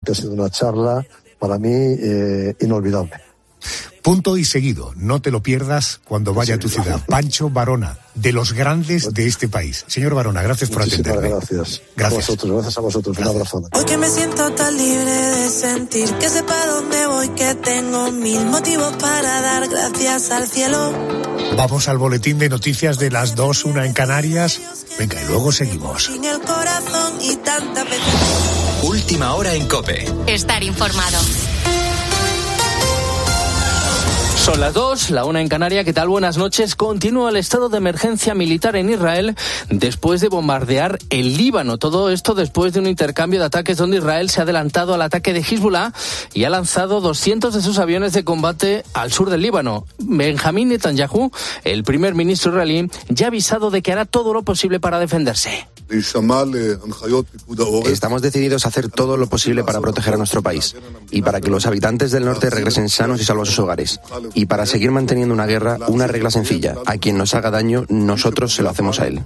que ha sido una charla para mí inolvidable. Punto y seguido, no te lo pierdas cuando vaya a tu ciudad. Pancho Varona, de los grandes de este país. Señor Varona, gracias por atenderme. Gracias. Gracias. Gracias a vosotros. Un abrazo. Hoy que me siento tan libre de sentir que sepa dónde voy, que tengo mil motivos para dar gracias al cielo. Vamos al boletín de noticias de las 2:01 en Canarias. Venga, y luego seguimos. Sin el corazón y tanta pena. Última hora en COPE. Estar informado. Son las 2, la 1 en Canarias. ¿Qué tal? Buenas noches. Continúa el estado de emergencia militar en Israel después de bombardear el Líbano. Todo esto después de un intercambio de ataques donde Israel se ha adelantado al ataque de Hezbollah y ha lanzado 200 de sus aviones de combate al sur del Líbano. Benjamín Netanyahu, el primer ministro israelí, ya ha avisado de que hará todo lo posible para defenderse. Estamos decididos a hacer todo lo posible para proteger a nuestro país y para que los habitantes del norte regresen sanos y salvos a sus hogares. Y para seguir manteniendo una guerra, una regla sencilla: a quien nos haga daño, nosotros se lo hacemos a él.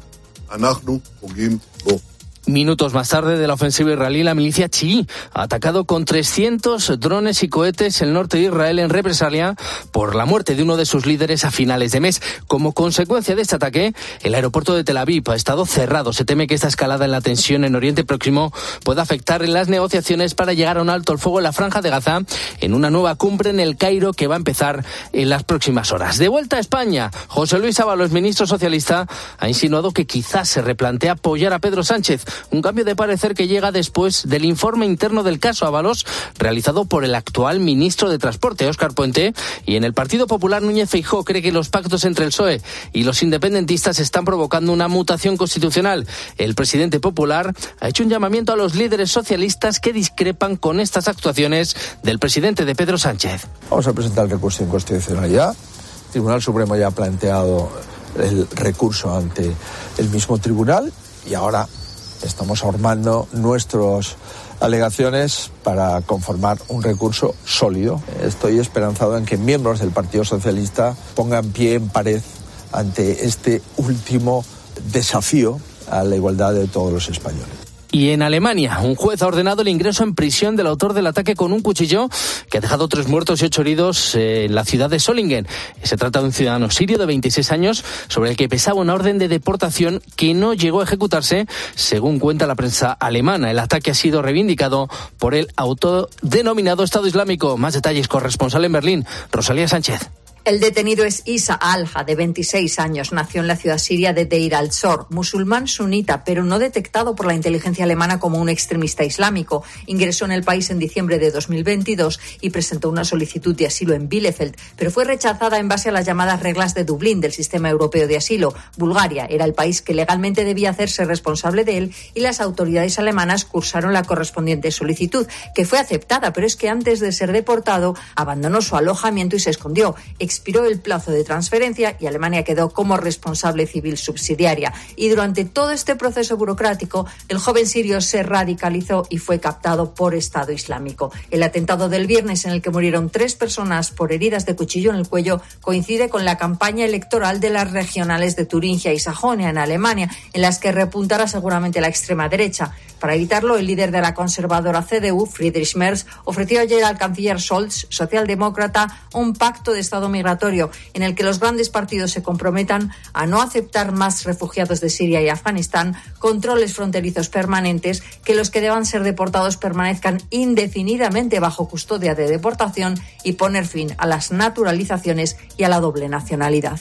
Minutos más tarde de la ofensiva israelí, la milicia chií ha atacado con 300 drones y cohetes el norte de Israel en represalia por la muerte de uno de sus líderes a finales de mes. Como consecuencia de este ataque, el aeropuerto de Tel Aviv ha estado cerrado. Se teme que esta escalada en la tensión en Oriente Próximo pueda afectar en las negociaciones para llegar a un alto el fuego en la Franja de Gaza en una nueva cumbre en el Cairo que va a empezar en las próximas horas. De vuelta a España, José Luis Ábalos, ministro socialista, ha insinuado que quizás se replantea apoyar a Pedro Sánchez. Un cambio de parecer que llega después del informe interno del caso Ábalos realizado por el actual ministro de Transporte, Óscar Puente, y en el Partido Popular Núñez Feijóo cree que los pactos entre el PSOE y los independentistas están provocando una mutación constitucional. El presidente popular ha hecho un llamamiento a los líderes socialistas que discrepan con estas actuaciones del presidente de Pedro Sánchez. Vamos a presentar el recurso de inconstitucionalidad. El Tribunal Supremo ya ha planteado el recurso ante el mismo tribunal y ahora estamos armando nuestras alegaciones para conformar un recurso sólido. Estoy esperanzado en que miembros del Partido Socialista pongan pie en pared ante este último desafío a la igualdad de todos los españoles. Y en Alemania, un juez ha ordenado el ingreso en prisión del autor del ataque con un cuchillo que ha dejado 3 muertos y 8 heridos en la ciudad de Solingen. Se trata de un ciudadano sirio de 26 años sobre el que pesaba una orden de deportación que no llegó a ejecutarse, según cuenta la prensa alemana. El ataque ha sido reivindicado por el autodenominado Estado Islámico. Más detalles, corresponsal en Berlín, Rosalía Sánchez. El detenido es Isa Alha, de 26 años. Nació en la ciudad siria de Deir al-Zor, musulmán sunita, pero no detectado por la inteligencia alemana como un extremista islámico. Ingresó en el país en diciembre de 2022 y presentó una solicitud de asilo en Bielefeld, pero fue rechazada en base a las llamadas reglas de Dublín del sistema europeo de asilo. Bulgaria era el país que legalmente debía hacerse responsable de él y las autoridades alemanas cursaron la correspondiente solicitud, que fue aceptada, pero es que antes de ser deportado abandonó su alojamiento y se escondió. Expiró el plazo de transferencia y Alemania quedó como responsable civil subsidiaria. Y durante todo este proceso burocrático, el joven sirio se radicalizó y fue captado por Estado Islámico. El atentado del viernes, en el que murieron 3 personas por heridas de cuchillo en el cuello, coincide con la campaña electoral de las regionales de Turingia y Sajonia en Alemania, en las que repuntará seguramente la extrema derecha. Para evitarlo, el líder de la conservadora CDU, Friedrich Merz, ofreció ayer al canciller Scholz, socialdemócrata, un pacto de Estado migratorio en el que los grandes partidos se comprometan a no aceptar más refugiados de Siria y Afganistán, controles fronterizos permanentes, que los que deban ser deportados permanezcan indefinidamente bajo custodia de deportación y poner fin a las naturalizaciones y a la doble nacionalidad.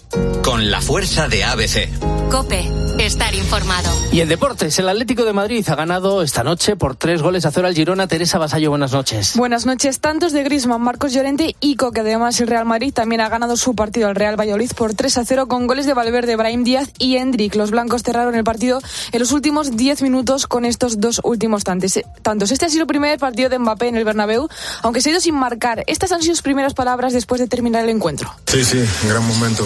Con la fuerza de ABC. COPE, estar informado. Y en deportes, el Atlético de Madrid ha ganado esta noche por 3-0 al Girona. Teresa Basallo, buenas noches. Buenas noches. Tantos de Griezmann, Marcos Llorente y Coque. Además, el Real Madrid también ha ganado su partido al Real Valladolid por 3-0 con goles de Valverde, Brahim Díaz y Hendrik. Los blancos cerraron el partido en los últimos 10 minutos con estos 2 últimos tantos. Este ha sido el primer partido de Mbappé en el Bernabéu, aunque se ha ido sin marcar. Estas han sido sus primeras palabras después de terminar el encuentro. Sí, un gran momento.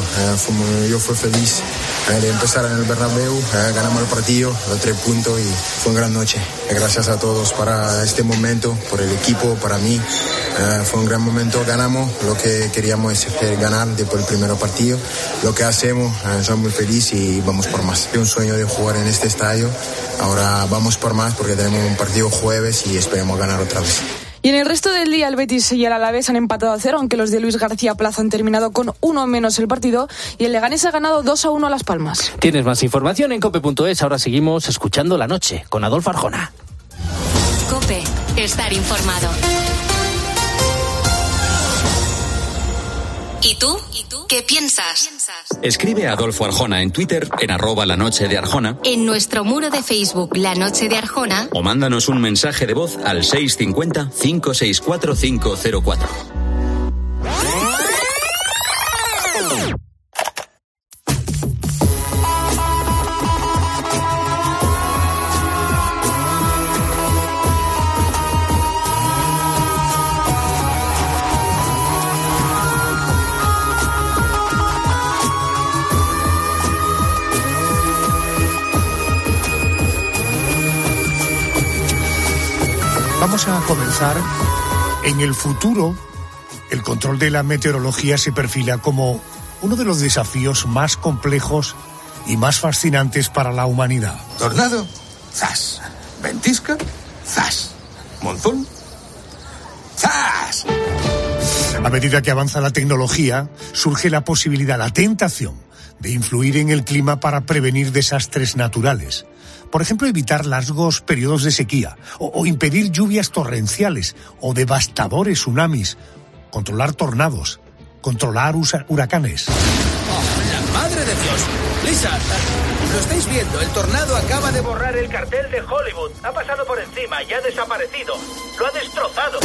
Yo fui feliz de empezar en el Bernabéu, ganamos el partido, los 3 puntos y fue una gran noche. Gracias a todos para este momento, por el equipo, para mí, fue un gran momento, ganamos lo que queríamos es ganar después del primer partido. Lo que hacemos, soy muy feliz y vamos por más. Es un sueño de jugar en este estadio, ahora vamos por más porque tenemos un partido jueves y esperemos ganar otra vez. Y en el resto del día el Betis y el Alavés han empatado a 0, aunque los de Luis García Plaza han terminado con 1 menos el partido y el Leganés ha ganado 2-1 a Las Palmas. Tienes más información en cope.es. Ahora seguimos escuchando La Noche con Adolfo Arjona. Cope, estar informado. ¿Y tú? ¿Qué piensas? Escribe a Adolfo Arjona en Twitter, en @lanochedearjona. En nuestro muro de Facebook, La Noche de Arjona. O mándanos un mensaje de voz al 650 564 504. Vamos a comenzar. En el futuro, el control de la meteorología se perfila como uno de los desafíos más complejos y más fascinantes para la humanidad. Tornado, zas. Ventisca, zas. Monzón, zas. A medida que avanza la tecnología, surge la posibilidad, la tentación, de influir en el clima para prevenir desastres naturales. Por ejemplo, evitar largos periodos de sequía, o impedir lluvias torrenciales o devastadores tsunamis, controlar tornados, controlar huracanes. ¡Oh, la madre de Dios! Lisa, lo estáis viendo, el tornado acaba de borrar el cartel de Hollywood. Ha pasado por encima y ha desaparecido. Lo ha destrozado.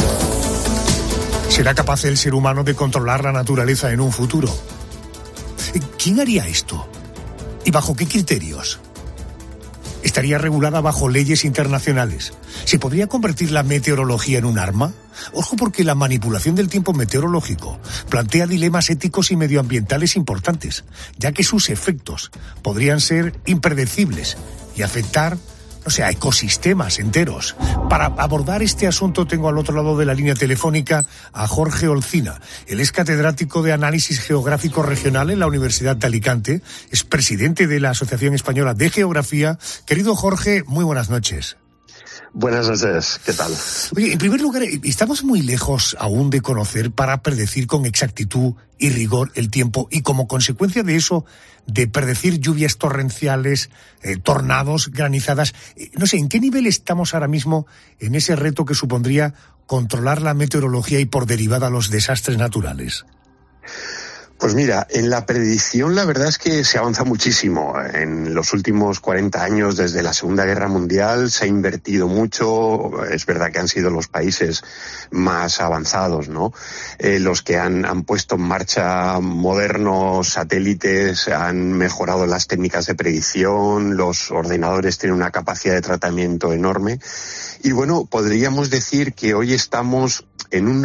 ¿Será capaz el ser humano de controlar la naturaleza en un futuro? ¿Quién haría esto? ¿Y bajo qué criterios? ¿Estaría regulada bajo leyes internacionales? ¿Se podría convertir la meteorología en un arma? Ojo, porque la manipulación del tiempo meteorológico plantea dilemas éticos y medioambientales importantes, ya que sus efectos podrían ser impredecibles y afectar, a ecosistemas enteros. Para abordar este asunto tengo al otro lado de la línea telefónica a Jorge Olcina. Él es catedrático de Análisis Geográfico Regional en la Universidad de Alicante, es presidente de la Asociación Española de Geografía. Querido Jorge, muy buenas noches. Buenas noches, ¿qué tal? Oye, en primer lugar, estamos muy lejos aún de conocer para predecir con exactitud y rigor el tiempo y como consecuencia de eso, de predecir lluvias torrenciales, tornados, granizadas. No sé, ¿en qué nivel estamos ahora mismo en ese reto que supondría controlar la meteorología y por derivada los desastres naturales? Pues mira, en la predicción la verdad es que se avanza muchísimo. En los últimos 40 años, desde la Segunda Guerra Mundial, se ha invertido mucho. Es verdad que han sido los países más avanzados, ¿no? Los que han puesto en marcha modernos satélites, han mejorado las técnicas de predicción, los ordenadores tienen una capacidad de tratamiento enorme. Y bueno, podríamos decir que hoy estamos en un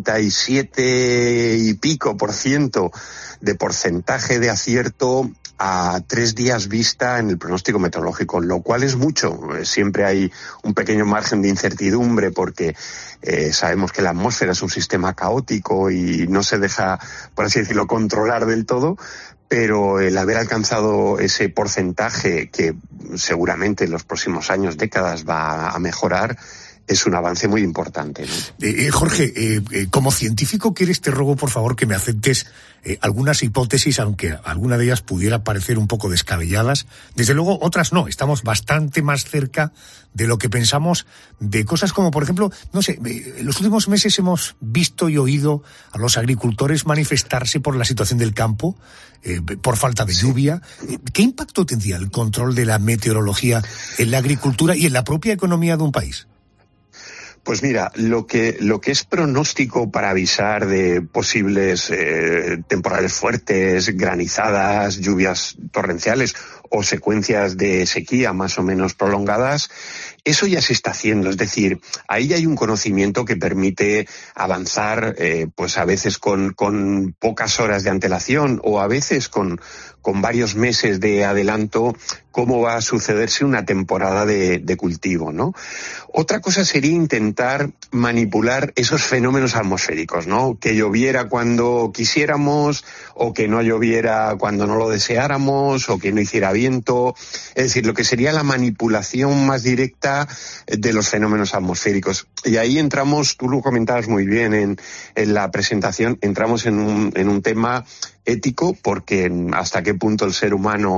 97 y pico % de porcentaje de acierto a 3 días vista en el pronóstico meteorológico, lo cual es mucho. Siempre hay un pequeño margen de incertidumbre porque sabemos que la atmósfera es un sistema caótico y no se deja, por así decirlo, controlar del todo, pero el haber alcanzado ese porcentaje que seguramente en los próximos años, décadas va a mejorar, es un avance muy importante, ¿no? Jorge, como científico que eres, te ruego por favor que me aceptes algunas hipótesis, aunque alguna de ellas pudiera parecer un poco descabelladas. Desde luego otras no, estamos bastante más cerca de lo que pensamos, de cosas como, por ejemplo, en los últimos meses hemos visto y oído a los agricultores manifestarse por la situación del campo, por falta de lluvia. ¿Qué impacto tendría el control de la meteorología en la agricultura y en la propia economía de un país? Pues mira, lo que es pronóstico para avisar de posibles temporales fuertes, granizadas, lluvias torrenciales o secuencias de sequía más o menos prolongadas, eso ya se está haciendo. Es decir, ahí hay un conocimiento que permite avanzar, pues a veces con pocas horas de antelación o a veces con con varios meses de adelanto cómo va a sucederse una temporada de cultivo, ¿no? Otra cosa sería intentar manipular esos fenómenos atmosféricos, ¿no? Que lloviera cuando quisiéramos, o que no lloviera cuando no lo deseáramos, o que no hiciera viento. Es decir, lo que sería la manipulación más directa de los fenómenos atmosféricos. Y ahí entramos, tú lo comentabas muy bien en la presentación, entramos en un tema ético, porque hasta qué punto el ser humano,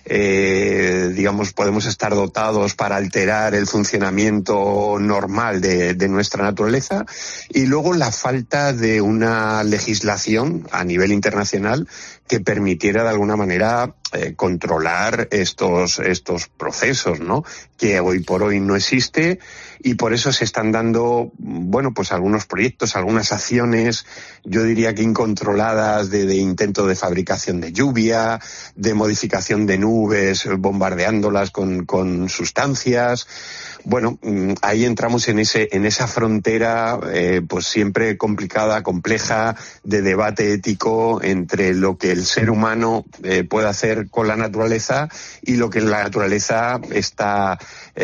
podemos estar dotados para alterar el funcionamiento normal de nuestra naturaleza, y luego la falta de una legislación a nivel internacional que permitiera de alguna manera controlar estos procesos, ¿no? Que hoy por hoy no existe, y por eso se están dando, algunos proyectos, algunas acciones, yo diría que incontroladas, de intento de fabricación de lluvia, de modificación de nubes, bombardeándolas con sustancias. Bueno, ahí entramos en esa frontera, pues siempre complicada, compleja, de debate ético entre lo que el ser humano puede hacer con la naturaleza y lo que la naturaleza está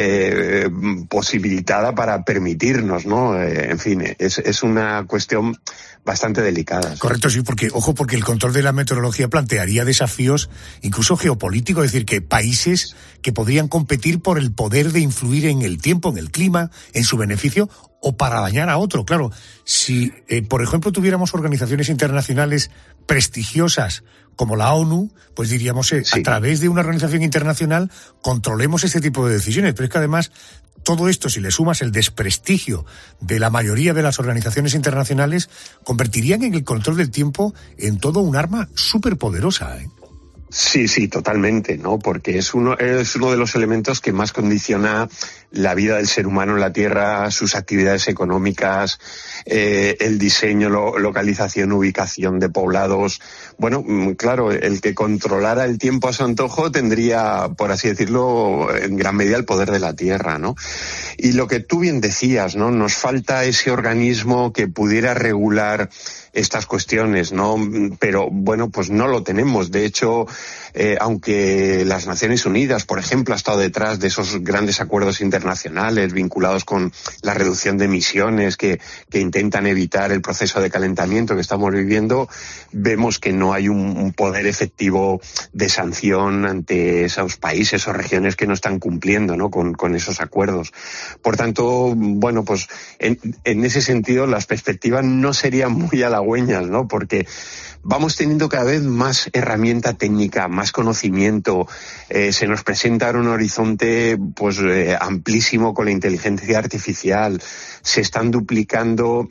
posibilitada para permitirnos, ¿no? En fin, es una cuestión bastante delicada. Correcto, sí, porque el control de la meteorología plantearía desafíos incluso geopolíticos, es decir, que países que podrían competir por el poder de influir en el tiempo, en el clima, en su beneficio o para dañar a otro. Claro, si, por ejemplo, tuviéramos organizaciones internacionales prestigiosas como la ONU, pues diríamos, a través de una organización internacional controlemos este tipo de decisiones. Pero es que además todo esto, si le sumas el desprestigio de la mayoría de las organizaciones internacionales, convertirían en el control del tiempo en todo un arma superpoderosa, ¿eh? Sí, totalmente, ¿no? Porque es uno de los elementos que más condiciona la vida del ser humano en la Tierra, sus actividades económicas, el diseño, localización, ubicación de poblados. Bueno, claro, el que controlara el tiempo a su antojo tendría, por así decirlo, en gran medida el poder de la Tierra, ¿no? Y lo que tú bien decías, ¿no? Nos falta ese organismo que pudiera regular estas cuestiones, ¿no? Pero bueno, pues no lo tenemos. De hecho, aunque las Naciones Unidas, por ejemplo, ha estado detrás de esos grandes acuerdos internacionales vinculados con la reducción de emisiones que intentan evitar el proceso de calentamiento que estamos viviendo, vemos que no hay un poder efectivo de sanción ante esos países o regiones que no están cumpliendo, ¿no? con esos acuerdos. Por tanto, bueno, pues en ese sentido las perspectivas no serían muy halagüeñas, ¿no? Porque vamos teniendo cada vez más herramienta técnica, más conocimiento, se nos presenta ahora un horizonte amplísimo con la inteligencia artificial, se están duplicando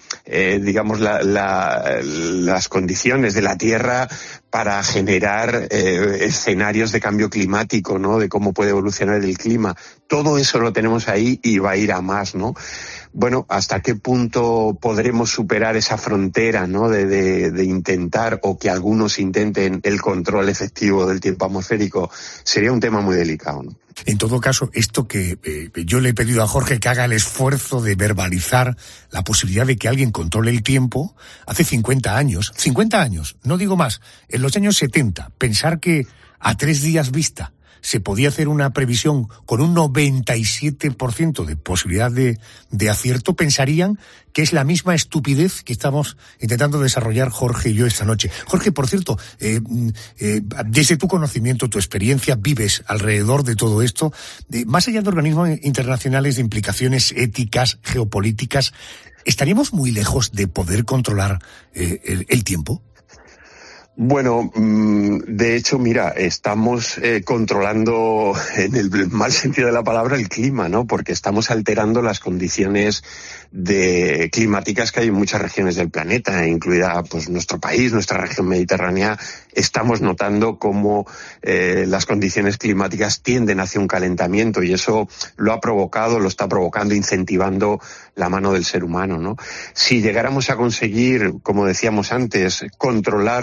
las condiciones de la Tierra para generar escenarios de cambio climático, ¿no? De cómo puede evolucionar el clima. Todo eso lo tenemos ahí y va a ir a más, ¿no? Bueno, ¿hasta qué punto podremos superar esa frontera, ¿no? de intentar, o que algunos intenten, el control efectivo del tiempo atmosférico? Sería un tema muy delicado, ¿no? En todo caso, esto que yo le he pedido a Jorge que haga el esfuerzo de verbalizar la posibilidad de que alguien controle el tiempo, hace 50 años, no digo más, en los años 70, pensar que a 3 días vista se podía hacer una previsión con un 97% de posibilidad de acierto, pensarían que es la misma estupidez que estamos intentando desarrollar Jorge y yo esta noche. Jorge, por cierto, desde tu conocimiento, tu experiencia, vives alrededor de todo esto, más allá de organismos internacionales de implicaciones éticas, geopolíticas, ¿estaríamos muy lejos de poder controlar el tiempo? Bueno, de hecho, mira, estamos controlando, en el mal sentido de la palabra, el clima, ¿no? Porque estamos alterando las condiciones climáticas que hay en muchas regiones del planeta, incluida pues nuestro país, nuestra región mediterránea. Estamos notando cómo las condiciones climáticas tienden hacia un calentamiento, y eso lo está provocando, incentivando la mano del ser humano, ¿no? Si llegáramos a conseguir, como decíamos antes, controlar fenómenos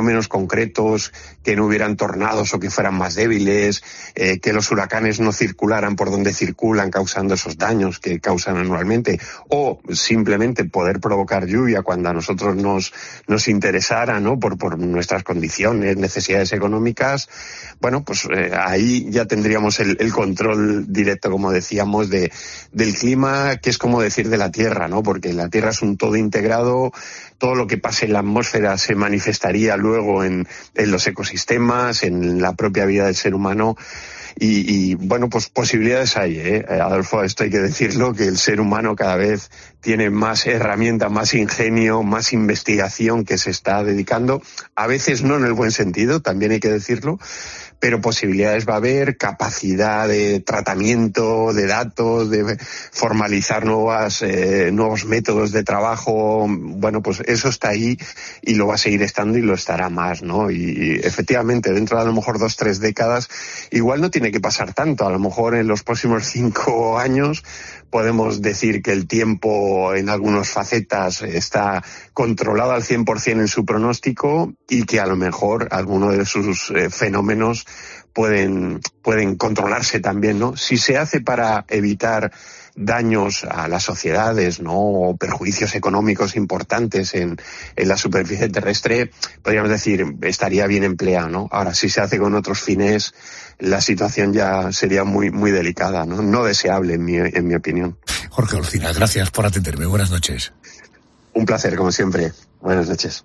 fenómenos concretos, que no hubieran tornados o que fueran más débiles, que los huracanes no circularan por donde circulan causando esos daños que causan anualmente, o simplemente poder provocar lluvia cuando a nosotros nos interesara, ¿no? Por nuestras condiciones, necesidades económicas. Bueno, pues ahí ya tendríamos el control directo, como decíamos, del clima, que es como decir de la Tierra, ¿no? Porque la Tierra es un todo integrado, todo lo que pase en la atmósfera se manifestaría luego en los ecosistemas, en la propia vida del ser humano. Y bueno, pues posibilidades hay, Adolfo, esto hay que decirlo, que el ser humano cada vez tiene más herramientas, más ingenio, más investigación que se está dedicando, a veces no en el buen sentido, también hay que decirlo, pero posibilidades va a haber, capacidad de tratamiento de datos, de formalizar nuevos métodos de trabajo. Bueno, pues eso está ahí y lo va a seguir estando y lo estará más, ¿no? Y efectivamente, dentro de a lo mejor 2-3 décadas, igual no tiene que pasar tanto. A lo mejor en los próximos 5 años podemos decir que el tiempo en algunas facetas está controlado al 100% en su pronóstico y que a lo mejor alguno de sus fenómenos pueden controlarse también, ¿no? Si se hace para evitar daños a las sociedades, ¿no? O perjuicios económicos importantes en la superficie terrestre, podríamos decir, estaría bien empleado, ¿no? Ahora, si se hace con otros fines, la situación ya sería muy, muy delicada, ¿no? No deseable, en mi opinión. Jorge Olcina, gracias por atenderme. Buenas noches. Un placer, como siempre. Buenas noches.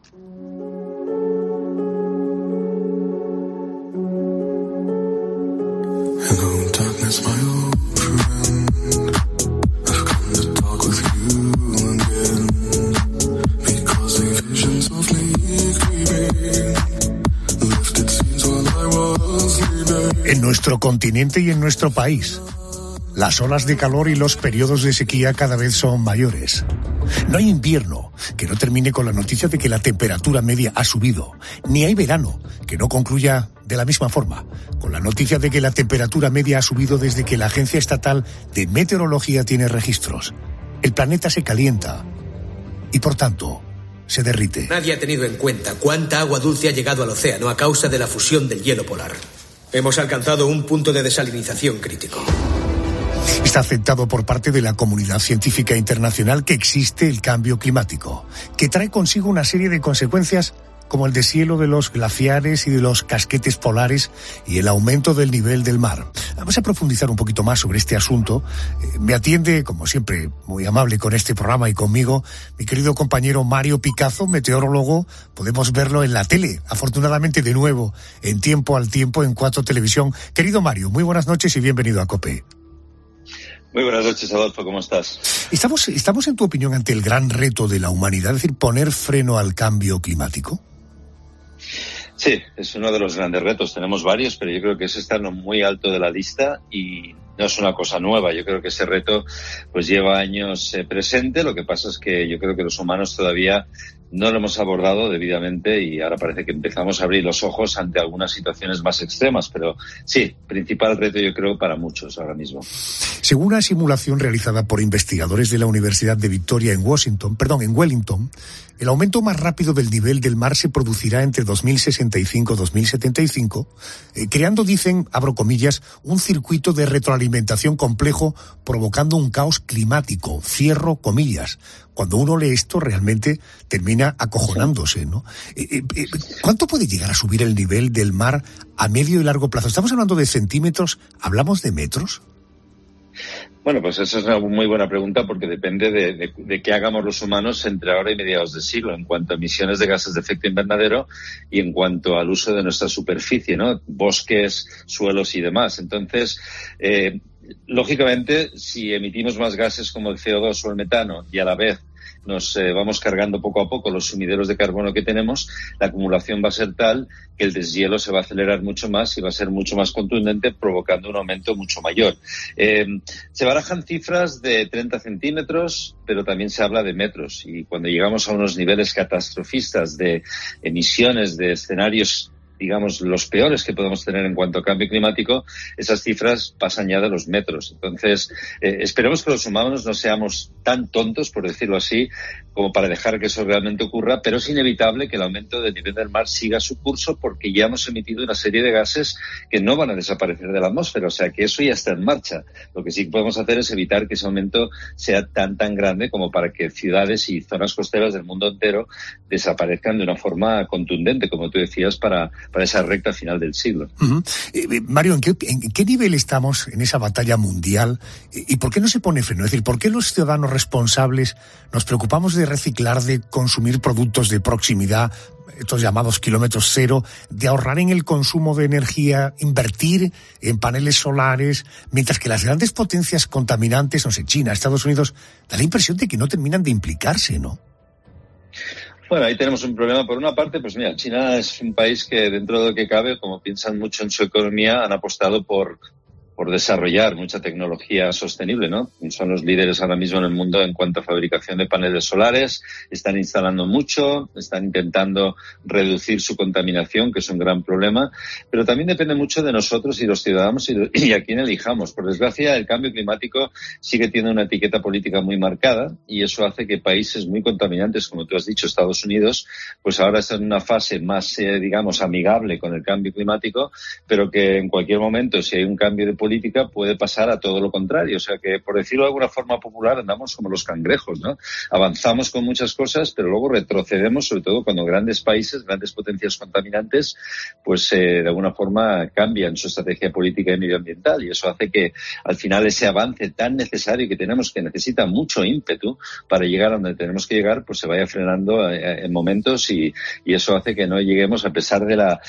Hello, darkness, my old friend. I've come to talk with you again. Because the visions softly creeping lifted scenes while I was sleeping. En nuestro continente y en nuestro país, las olas de calor y los periodos de sequía cada vez son mayores. No hay invierno que no termine con la noticia de que la temperatura media ha subido, ni hay verano que no concluya de la misma forma, con la noticia de que la temperatura media ha subido desde que la Agencia Estatal de Meteorología tiene registros. El planeta se calienta y, por tanto, se derrite. Nadie ha tenido en cuenta cuánta agua dulce ha llegado al océano a causa de la fusión del hielo polar. Hemos alcanzado un punto de desalinización crítico. Está aceptado por parte de la comunidad científica internacional que existe el cambio climático, que trae consigo una serie de consecuencias como el deshielo de los glaciares y de los casquetes polares y el aumento del nivel del mar. Vamos a profundizar un poquito más sobre este asunto. Me atiende, como siempre, muy amable con este programa y conmigo, mi querido compañero Mario Picazo, meteorólogo. Podemos verlo en la tele, afortunadamente de nuevo, en Tiempo al Tiempo, en 4 Televisión. Querido Mario, muy buenas noches y bienvenido a COPE. Muy buenas noches, Adolfo, ¿cómo estás? ¿Estamos en tu opinión ante el gran reto de la humanidad, es decir, poner freno al cambio climático? Sí, es uno de los grandes retos. Tenemos varios, pero yo creo que ese está muy alto de la lista y no es una cosa nueva. Yo creo que ese reto pues lleva años presente. Lo que pasa es que yo creo que los humanos todavía no lo hemos abordado debidamente y ahora parece que empezamos a abrir los ojos ante algunas situaciones más extremas. Pero sí, principal reto yo creo para muchos ahora mismo. Según una simulación realizada por investigadores de la Universidad de Victoria en Wellington, el aumento más rápido del nivel del mar se producirá entre 2065 y 2075, creando, dicen, abro comillas, un circuito de retroalimentación complejo, provocando un caos climático, cierro comillas. Cuando uno lee esto realmente termina acojonándose, ¿no? ¿Cuánto puede llegar a subir el nivel del mar a medio y largo plazo? ¿Estamos hablando de centímetros? ¿Hablamos de metros? Bueno, pues esa es una muy buena pregunta porque depende de qué hagamos los humanos entre ahora y mediados del siglo en cuanto a emisiones de gases de efecto invernadero y en cuanto al uso de nuestra superficie, ¿no? Bosques, suelos y demás. Entonces, lógicamente, si emitimos más gases como el CO2 o el metano y a la vez nos vamos cargando poco a poco los sumideros de carbono que tenemos, la acumulación va a ser tal que el deshielo se va a acelerar mucho más y va a ser mucho más contundente, provocando un aumento mucho mayor. Se barajan cifras de 30 centímetros, pero también se habla de metros. Y cuando llegamos a unos niveles catastrofistas de emisiones de escenarios digamos, los peores que podemos tener en cuanto a cambio climático, esas cifras pasan ya de los metros. Entonces, esperemos que los humanos no seamos tan tontos, por decirlo así, como para dejar que eso realmente ocurra, pero es inevitable que el aumento del nivel del mar siga su curso porque ya hemos emitido una serie de gases que no van a desaparecer de la atmósfera, o sea que eso ya está en marcha. Lo que sí podemos hacer es evitar que ese aumento sea tan grande como para que ciudades y zonas costeras del mundo entero desaparezcan de una forma contundente, como tú decías, para esa recta final del siglo. Uh-huh. Mario, ¿en qué nivel estamos en esa batalla mundial? ¿Y por qué no se pone freno? Es decir, ¿por qué los ciudadanos responsables nos preocupamos de reciclar, de consumir productos de proximidad, estos llamados kilómetros cero, de ahorrar en el consumo de energía, invertir en paneles solares, mientras que las grandes potencias contaminantes, no sé, China, Estados Unidos, da la impresión de que no terminan de implicarse, ¿no? Bueno, ahí tenemos un problema. Por una parte, pues mira, China es un país que dentro de lo que cabe, como piensan mucho en su economía, han apostado por desarrollar mucha tecnología sostenible, ¿no? Son los líderes ahora mismo en el mundo en cuanto a fabricación de paneles solares, están instalando mucho, están intentando reducir su contaminación, que es un gran problema, pero también depende mucho de nosotros y los ciudadanos y a quién elijamos. Por desgracia, el cambio climático sigue teniendo una etiqueta política muy marcada y eso hace que países muy contaminantes, como tú has dicho, Estados Unidos, pues ahora están en una fase más, digamos, amigable con el cambio climático, pero que en cualquier momento, si hay un cambio de política, puede pasar a todo lo contrario. O sea que, por decirlo de alguna forma popular, andamos como los cangrejos, ¿no? Avanzamos con muchas cosas, pero luego retrocedemos, sobre todo cuando grandes países, grandes potencias contaminantes, pues de alguna forma cambian su estrategia política y medioambiental. Y eso hace que, al final, ese avance tan necesario que necesita mucho ímpetu para llegar a donde tenemos que llegar, pues se vaya frenando en momentos y eso hace que no lleguemos, a pesar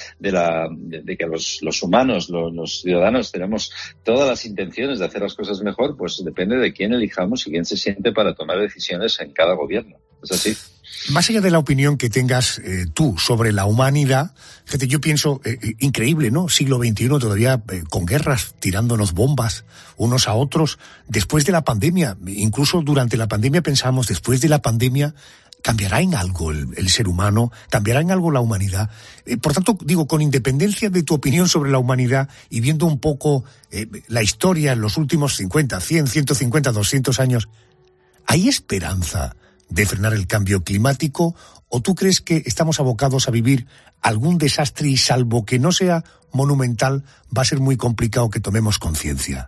de que los humanos, los ciudadanos, tenemos todas las intenciones de hacer las cosas mejor, pues depende de quién elijamos y quién se siente para tomar decisiones en cada gobierno. Es así. Más allá de la opinión que tengas tú sobre la humanidad, gente, yo pienso, increíble, ¿no? Siglo XXI todavía con guerras, tirándonos bombas unos a otros. Después de la pandemia, incluso durante la pandemia pensábamos, después de la pandemia, ¿cambiará en algo el ser humano? ¿Cambiará en algo la humanidad? Por tanto, digo, con independencia de tu opinión sobre la humanidad y viendo un poco la historia en los últimos 50, 100, 150, 200 años, ¿hay esperanza de frenar el cambio climático? ¿O tú crees que estamos abocados a vivir algún desastre y, salvo que no sea monumental, va a ser muy complicado que tomemos conciencia?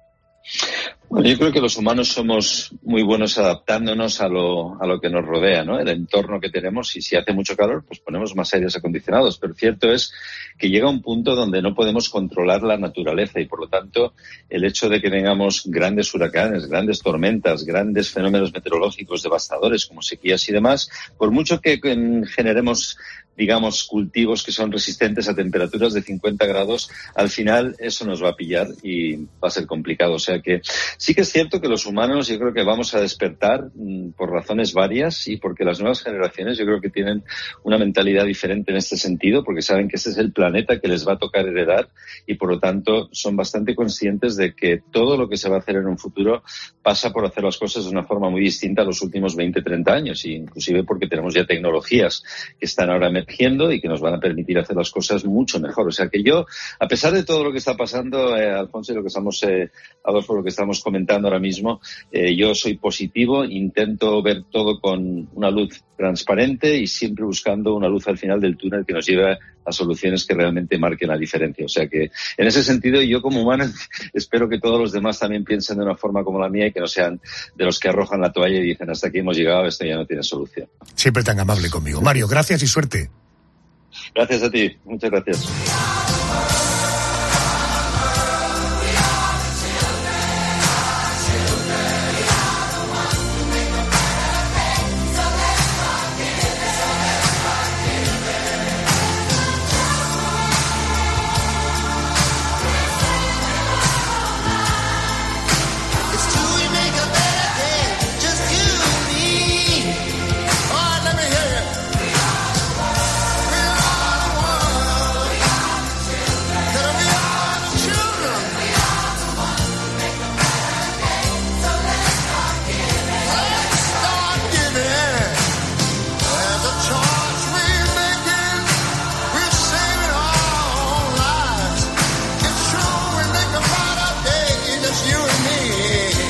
Bueno, yo creo que los humanos somos muy buenos adaptándonos a lo que nos rodea, ¿no? El entorno que tenemos, y si hace mucho calor, pues ponemos más aires acondicionados. Pero cierto es que llega un punto donde no podemos controlar la naturaleza y, por lo tanto, el hecho de que tengamos grandes huracanes, grandes tormentas, grandes fenómenos meteorológicos devastadores como sequías y demás, por mucho que generemos, digamos, cultivos que son resistentes a temperaturas de 50 grados, al final eso nos va a pillar y va a ser complicado. O sea que sí que es cierto que los humanos, yo creo que vamos a despertar por razones varias y porque las nuevas generaciones yo creo que tienen una mentalidad diferente en este sentido, porque saben que este es el planeta que les va a tocar heredar y por lo tanto son bastante conscientes de que todo lo que se va a hacer en un futuro pasa por hacer las cosas de una forma muy distinta a los últimos 20, 30 años, y inclusive porque tenemos ya tecnologías que están ahora emergiendo y que nos van a permitir hacer las cosas mucho mejor. O sea que yo, a pesar de todo lo que está pasando, Alfonso, y lo que estamos, Adolfo, lo que estamos comentando ahora mismo, yo soy positivo, intento ver todo con una luz transparente y siempre buscando una luz al final del túnel que nos lleve a soluciones que realmente marquen la diferencia. O sea que, en ese sentido, yo como humano espero que todos los demás también piensen de una forma como la mía y que no sean de los que arrojan la toalla y dicen hasta aquí hemos llegado, esto ya no tiene solución. Siempre tan amable conmigo. Mario, gracias y suerte. Gracias a ti, muchas gracias.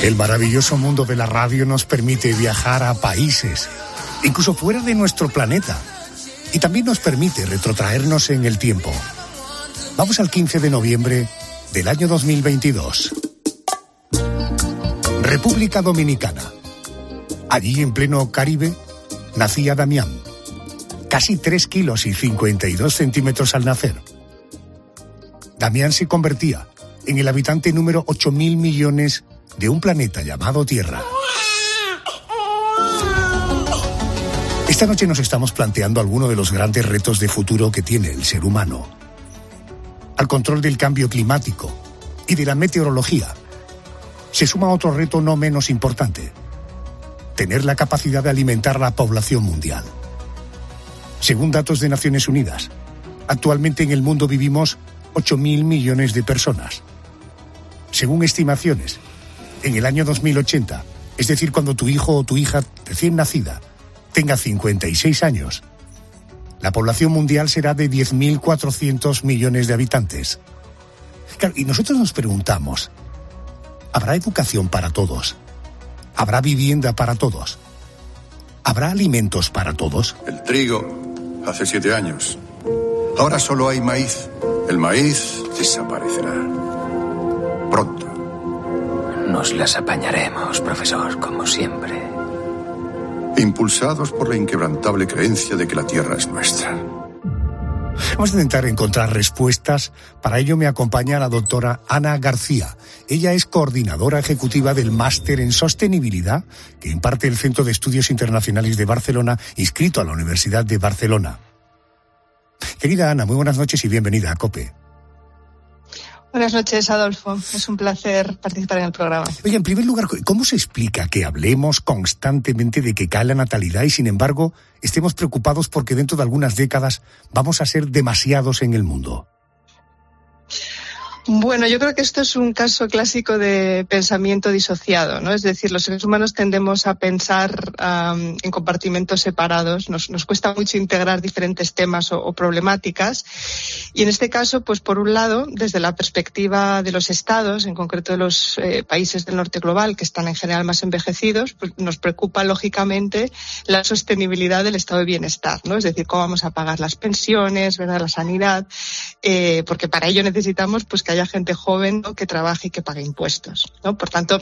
El maravilloso mundo de la radio nos permite viajar a países, incluso fuera de nuestro planeta, y también nos permite retrotraernos en el tiempo. Vamos al 15 de noviembre del año 2022. República Dominicana. Allí, en pleno Caribe, nacía Damián. Casi 3 kilos y 52 centímetros al nacer. Damián se convertía en el habitante número 8.000 millones de un planeta llamado Tierra. Esta noche nos estamos planteando algunos de los grandes retos de futuro que tiene el ser humano. Al control del cambio climático y de la meteorología se suma otro reto no menos importante: tener la capacidad de alimentar a la población mundial. Según datos de Naciones Unidas, actualmente en el mundo vivimos 8.000 millones de personas. Según estimaciones, en el año 2080, es decir, cuando tu hijo o tu hija recién nacida tenga 56 años, la población mundial será de 10.400 millones de habitantes. Claro, y nosotros nos preguntamos, ¿habrá educación para todos? ¿Habrá vivienda para todos? ¿Habrá alimentos para todos? El trigo, hace 7 años. Ahora solo hay maíz. El maíz desaparecerá. Pronto. Nos las apañaremos, profesor, como siempre. Impulsados por la inquebrantable creencia de que la Tierra es nuestra. Vamos a intentar encontrar respuestas. Para ello me acompaña la doctora Ana García. Ella es coordinadora ejecutiva del Máster en Sostenibilidad que imparte el Centro de Estudios Internacionales de Barcelona, inscrito a la Universidad de Barcelona. Querida Ana, muy buenas noches y bienvenida a COPE. Buenas noches, Adolfo. Es un placer participar en el programa. Oye, en primer lugar, ¿cómo se explica que hablemos constantemente de que cae la natalidad y, sin embargo, estemos preocupados porque dentro de algunas décadas vamos a ser demasiados en el mundo? Bueno, yo creo que esto es un caso clásico de pensamiento disociado, ¿no? Es decir, los seres humanos tendemos a pensar en compartimentos separados. Nos cuesta mucho integrar diferentes temas o problemáticas. Y en este caso, pues por un lado, desde la perspectiva de los estados, en concreto de los países del norte global, que están en general más envejecidos, pues nos preocupa lógicamente la sostenibilidad del estado de bienestar, ¿no? Es decir, cómo vamos a pagar las pensiones, ¿verdad?, la sanidad, porque para ello necesitamos pues que haya gente joven, ¿no?, que trabaje y que pague impuestos, ¿no? Por tanto,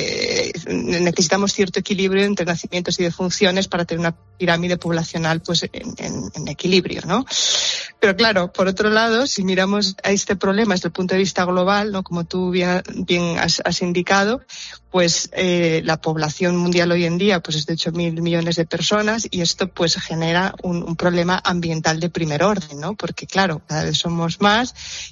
necesitamos cierto equilibrio entre nacimientos y defunciones para tener una pirámide poblacional pues en equilibrio, ¿no? Pero claro, por otro lado, si miramos a este problema desde el punto de vista global, ¿no?, como tú bien has indicado, pues la población mundial hoy en día pues es de 8.000 millones de personas y esto pues genera un problema ambiental de primer orden, ¿no? Porque claro, cada vez somos más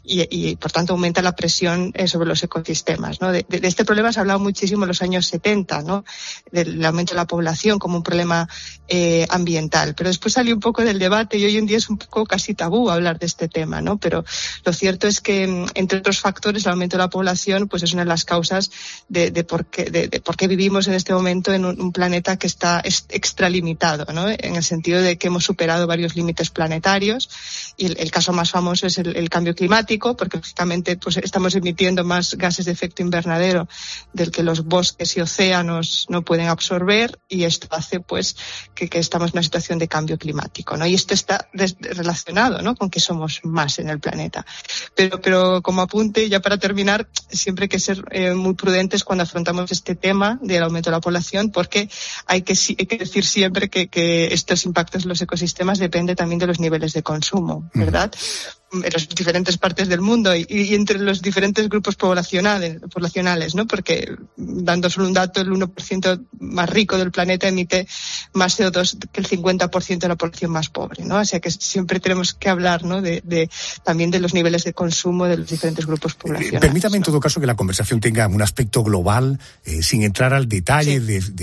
y por tanto aumenta la presión sobre los ecosistemas, ¿no? De este problema se ha hablado muchísimo en los años 70, ¿no?, del aumento de la población como un problema ambiental, pero después salió un poco del debate y hoy en día es un poco casi tabú hablar de este tema, ¿no? Pero lo cierto es que, entre otros factores, el aumento de la población pues es una de las causas de por qué vivimos en este momento en un planeta que está extralimitado, ¿no? En el sentido de que hemos superado varios límites planetarios y el caso más famoso es el cambio climático, porque lógicamente pues estamos emitiendo más gases de efecto invernadero del que los bosques y océanos no pueden absorber y esto hace pues que estamos en una situación de cambio climático, ¿no? Y esto está relacionado, ¿no?, con que somos más en el planeta. Pero como apunte, ya para terminar, siempre hay que ser muy prudentes cuando afrontamos este tema del aumento de la población, porque hay que decir siempre que estos impactos en los ecosistemas dependen también de los niveles de consumo, ¿verdad? En las diferentes partes del mundo y entre los diferentes grupos poblacionales, ¿no? Porque, dando solo un dato, el 1% más rico del planeta emite más CO2 que el 50% de la población más pobre, ¿no? O sea que siempre tenemos que hablar, ¿no?, también de los niveles de consumo de los diferentes grupos poblacionales. Permítame en todo caso que la conversación tenga un aspecto global, sin entrar al detalle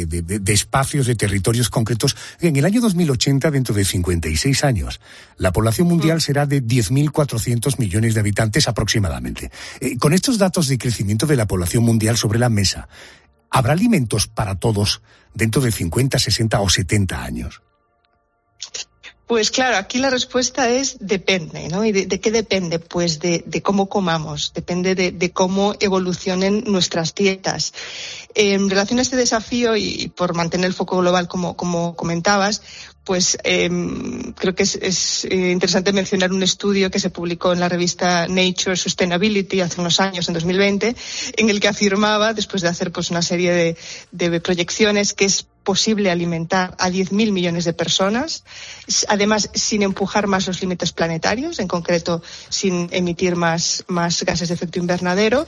de espacios, de territorios concretos. En el año 2080, dentro de 56 años, la población mundial será de 10.400 millones de habitantes aproximadamente. Con estos datos de crecimiento de la población mundial sobre la mesa, ¿habrá alimentos para todos dentro de 50, 60 o 70 años? Pues claro, aquí la respuesta es depende, ¿no? ¿Y de qué depende? Pues de cómo comamos, depende de cómo evolucionen nuestras dietas. En relación a este desafío y por mantener el foco global, como comentabas, pues creo que es interesante mencionar un estudio que se publicó en la revista Nature Sustainability hace unos años, en 2020, en el que afirmaba, después de hacer pues una serie de proyecciones, que es posible alimentar a 10.000 millones de personas, además sin empujar más los límites planetarios, en concreto sin emitir más gases de efecto invernadero.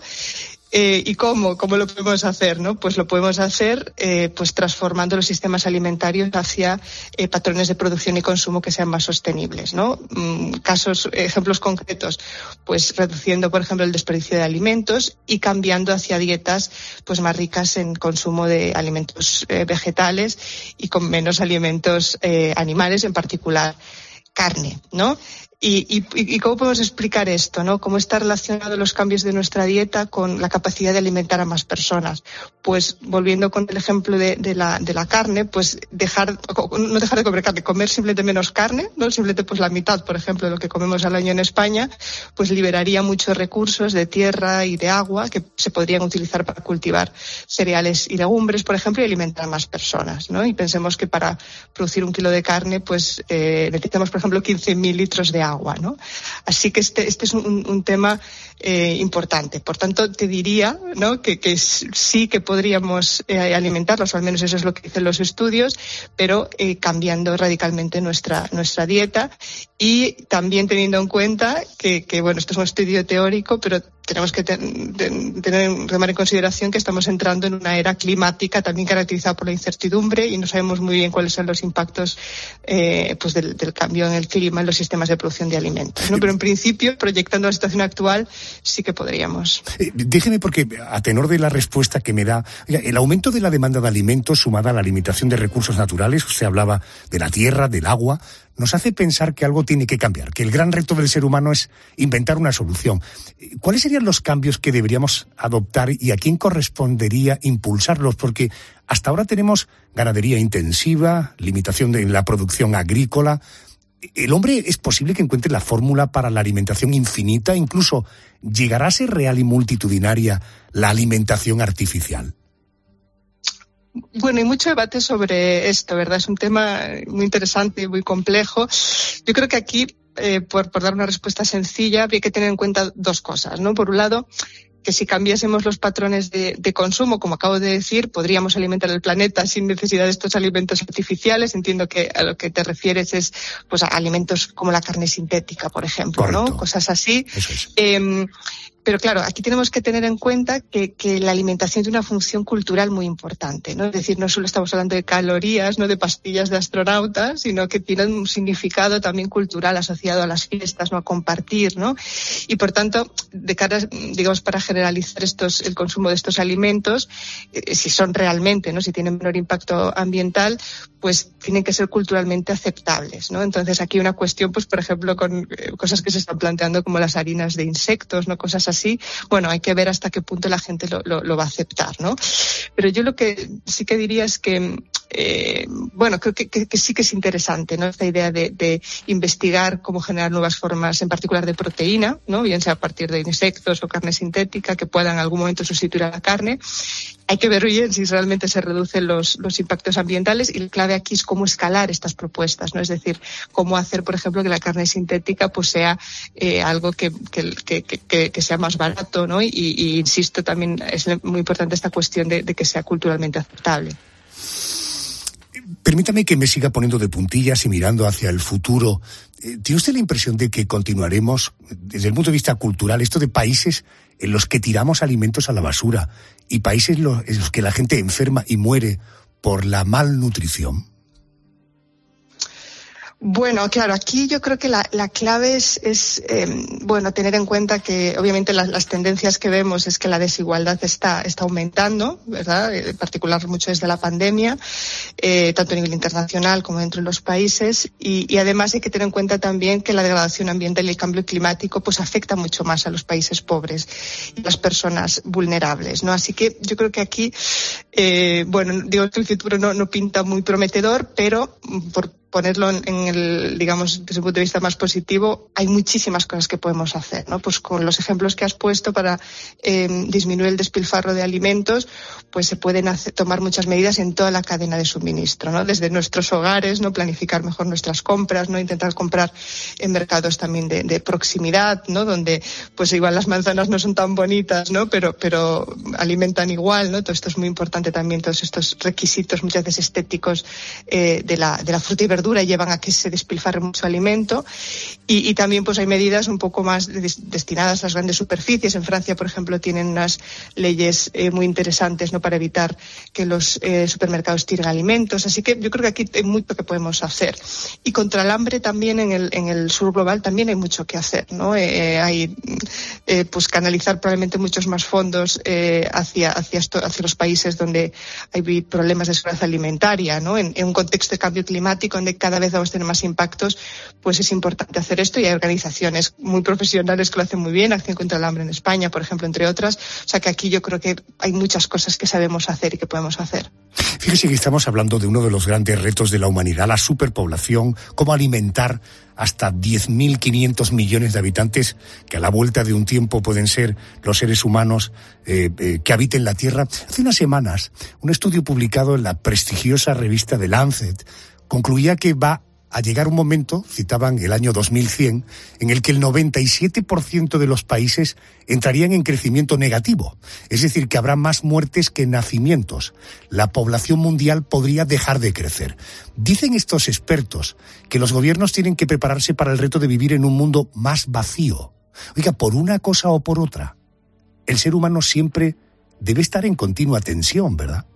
¿Y cómo lo podemos hacer, no? Pues lo podemos hacer pues transformando los sistemas alimentarios hacia patrones de producción y consumo que sean más sostenibles, ¿no? Ejemplos concretos, pues reduciendo, por ejemplo, el desperdicio de alimentos y cambiando hacia dietas pues más ricas en consumo de alimentos vegetales y con menos alimentos animales, en particular carne, ¿no? ¿Y cómo podemos explicar esto, ¿no? ¿Cómo está relacionado los cambios de nuestra dieta con la capacidad de alimentar a más personas? Pues volviendo con el ejemplo de la carne, pues no dejar de comer carne, comer simplemente menos carne, ¿no? Simplemente pues la mitad, por ejemplo, de lo que comemos al año en España, pues liberaría muchos recursos de tierra y de agua que se podrían utilizar para cultivar cereales y legumbres, por ejemplo, y alimentar a más personas, ¿no? Y pensemos que para producir 1 kilo de carne, pues necesitamos, por ejemplo, 15.000 litros de agua, ¿no? Así que este es un tema importante. Por tanto, te diría, ¿no?, que sí que podríamos alimentarlos, o al menos eso es lo que dicen los estudios, pero cambiando radicalmente nuestra dieta y también teniendo en cuenta que bueno, esto es un estudio teórico, pero tenemos que tomar en consideración que estamos entrando en una era climática también caracterizada por la incertidumbre y no sabemos muy bien cuáles son los impactos pues del cambio en el clima en los sistemas de producción de alimentos, ¿no? Pero en principio, proyectando la situación actual, sí que podríamos. Déjeme, porque a tenor de la respuesta que me da, el aumento de la demanda de alimentos sumada a la limitación de recursos naturales, usted hablaba de la tierra, del agua, nos hace pensar que algo tiene que cambiar, que el gran reto del ser humano es inventar una solución. ¿Cuáles serían los cambios que deberíamos adoptar y a quién correspondería impulsarlos? Porque hasta ahora tenemos ganadería intensiva, limitación en la producción agrícola. ¿El hombre es posible que encuentre la fórmula para la alimentación infinita? Incluso, ¿llegará a ser real y multitudinaria la alimentación artificial? Bueno, hay mucho debate sobre esto, ¿verdad? Es un tema muy interesante y muy complejo. Yo creo que aquí, por dar una respuesta sencilla, habría que tener en cuenta dos cosas, ¿no? Por un lado, que si cambiásemos los patrones de consumo, como acabo de decir, podríamos alimentar el planeta sin necesidad de estos alimentos artificiales. Entiendo que a lo que te refieres es pues a alimentos como la carne sintética, por ejemplo. Correcto. ¿No? Cosas así. Eso es. Pero claro, aquí tenemos que tener en cuenta que la alimentación tiene una función cultural muy importante, ¿no? Es decir, no solo estamos hablando de calorías, no de pastillas de astronautas, sino que tiene un significado también cultural asociado a las fiestas, ¿no? A compartir, ¿no? Y por tanto, de cara, digamos, para generalizar el consumo de estos alimentos, si son realmente, ¿no? Si tienen menor impacto ambiental, pues tienen que ser culturalmente aceptables, ¿no? Entonces aquí una cuestión, pues por ejemplo, con cosas que se están planteando como las harinas de insectos, ¿no? Cosas así, bueno, hay que ver hasta qué punto la gente lo va a aceptar, ¿no? Pero yo lo que sí que diría es que, bueno, creo que sí que es interesante, ¿no? Esta idea de investigar cómo generar nuevas formas, en particular de proteína, ¿no? Bien sea a partir de insectos o carne sintética que puedan en algún momento sustituir a la carne. Hay que ver bien si realmente se reducen los impactos ambientales y la clave aquí es cómo escalar estas propuestas, ¿no? Es decir, cómo hacer, por ejemplo, que la carne sintética pues sea algo que sea más barato, ¿no? Y insisto, también es muy importante esta cuestión de que sea culturalmente aceptable. Permítame que me siga poniendo de puntillas y mirando hacia el futuro. ¿Tiene usted la impresión de que continuaremos, desde el punto de vista cultural, esto de países en los que tiramos alimentos a la basura y países en los que la gente enferma y muere por la malnutrición? Bueno, claro, aquí yo creo que la clave es bueno, tener en cuenta que obviamente las tendencias que vemos es que la desigualdad está aumentando, ¿verdad? En particular mucho desde la pandemia, tanto a nivel internacional como dentro de los países y además hay que tener en cuenta también que la degradación ambiental y el cambio climático pues afecta mucho más a los países pobres y las personas vulnerables, ¿no? Así que yo creo que aquí, bueno, digo que el futuro no pinta muy prometedor, pero por ponerlo en el, digamos, desde un punto de vista más positivo, hay muchísimas cosas que podemos hacer, ¿no? Pues con los ejemplos que has puesto para disminuir el despilfarro de alimentos, pues se pueden tomar muchas medidas en toda la cadena de suministro, ¿no? Desde nuestros hogares, ¿no? Planificar mejor nuestras compras, ¿no? Intentar comprar en mercados también de proximidad, ¿no? Donde, pues igual las manzanas no son tan bonitas, ¿no? Pero alimentan igual, ¿no? Todo esto es muy importante también, todos estos requisitos muchas veces estéticos de la fruta y verdura llevan a que se despilfarre mucho alimento y también pues hay medidas un poco más destinadas a las grandes superficies. En Francia, por ejemplo, tienen unas leyes muy interesantes, ¿no? Para evitar que los supermercados tiren alimentos, así que yo creo que aquí hay mucho que podemos hacer. Y contra el hambre también en el sur global también hay mucho que hacer, ¿no? Hay pues canalizar probablemente muchos más fondos hacia los países donde hay problemas de seguridad alimentaria, ¿no? En un contexto de cambio climático donde cada vez vamos a tener más impactos, pues es importante hacer esto y hay organizaciones muy profesionales que lo hacen muy bien, Acción contra el Hambre en España, por ejemplo, entre otras. O sea que aquí yo creo que hay muchas cosas que sabemos hacer y que podemos hacer. Fíjese que estamos hablando de uno de los grandes retos de la humanidad, la superpoblación, cómo alimentar hasta 10.500 millones de habitantes, que a la vuelta de un tiempo pueden ser los seres humanos que habiten la Tierra. Hace unas semanas, un estudio publicado en la prestigiosa revista The Lancet concluía que va a llegar un momento, citaban el año 2100, en el que el 97% de los países entrarían en crecimiento negativo. Es decir, que habrá más muertes que nacimientos. La población mundial podría dejar de crecer. Dicen estos expertos que los gobiernos tienen que prepararse para el reto de vivir en un mundo más vacío. Oiga, por una cosa o por otra, el ser humano siempre debe estar en continua tensión, ¿verdad?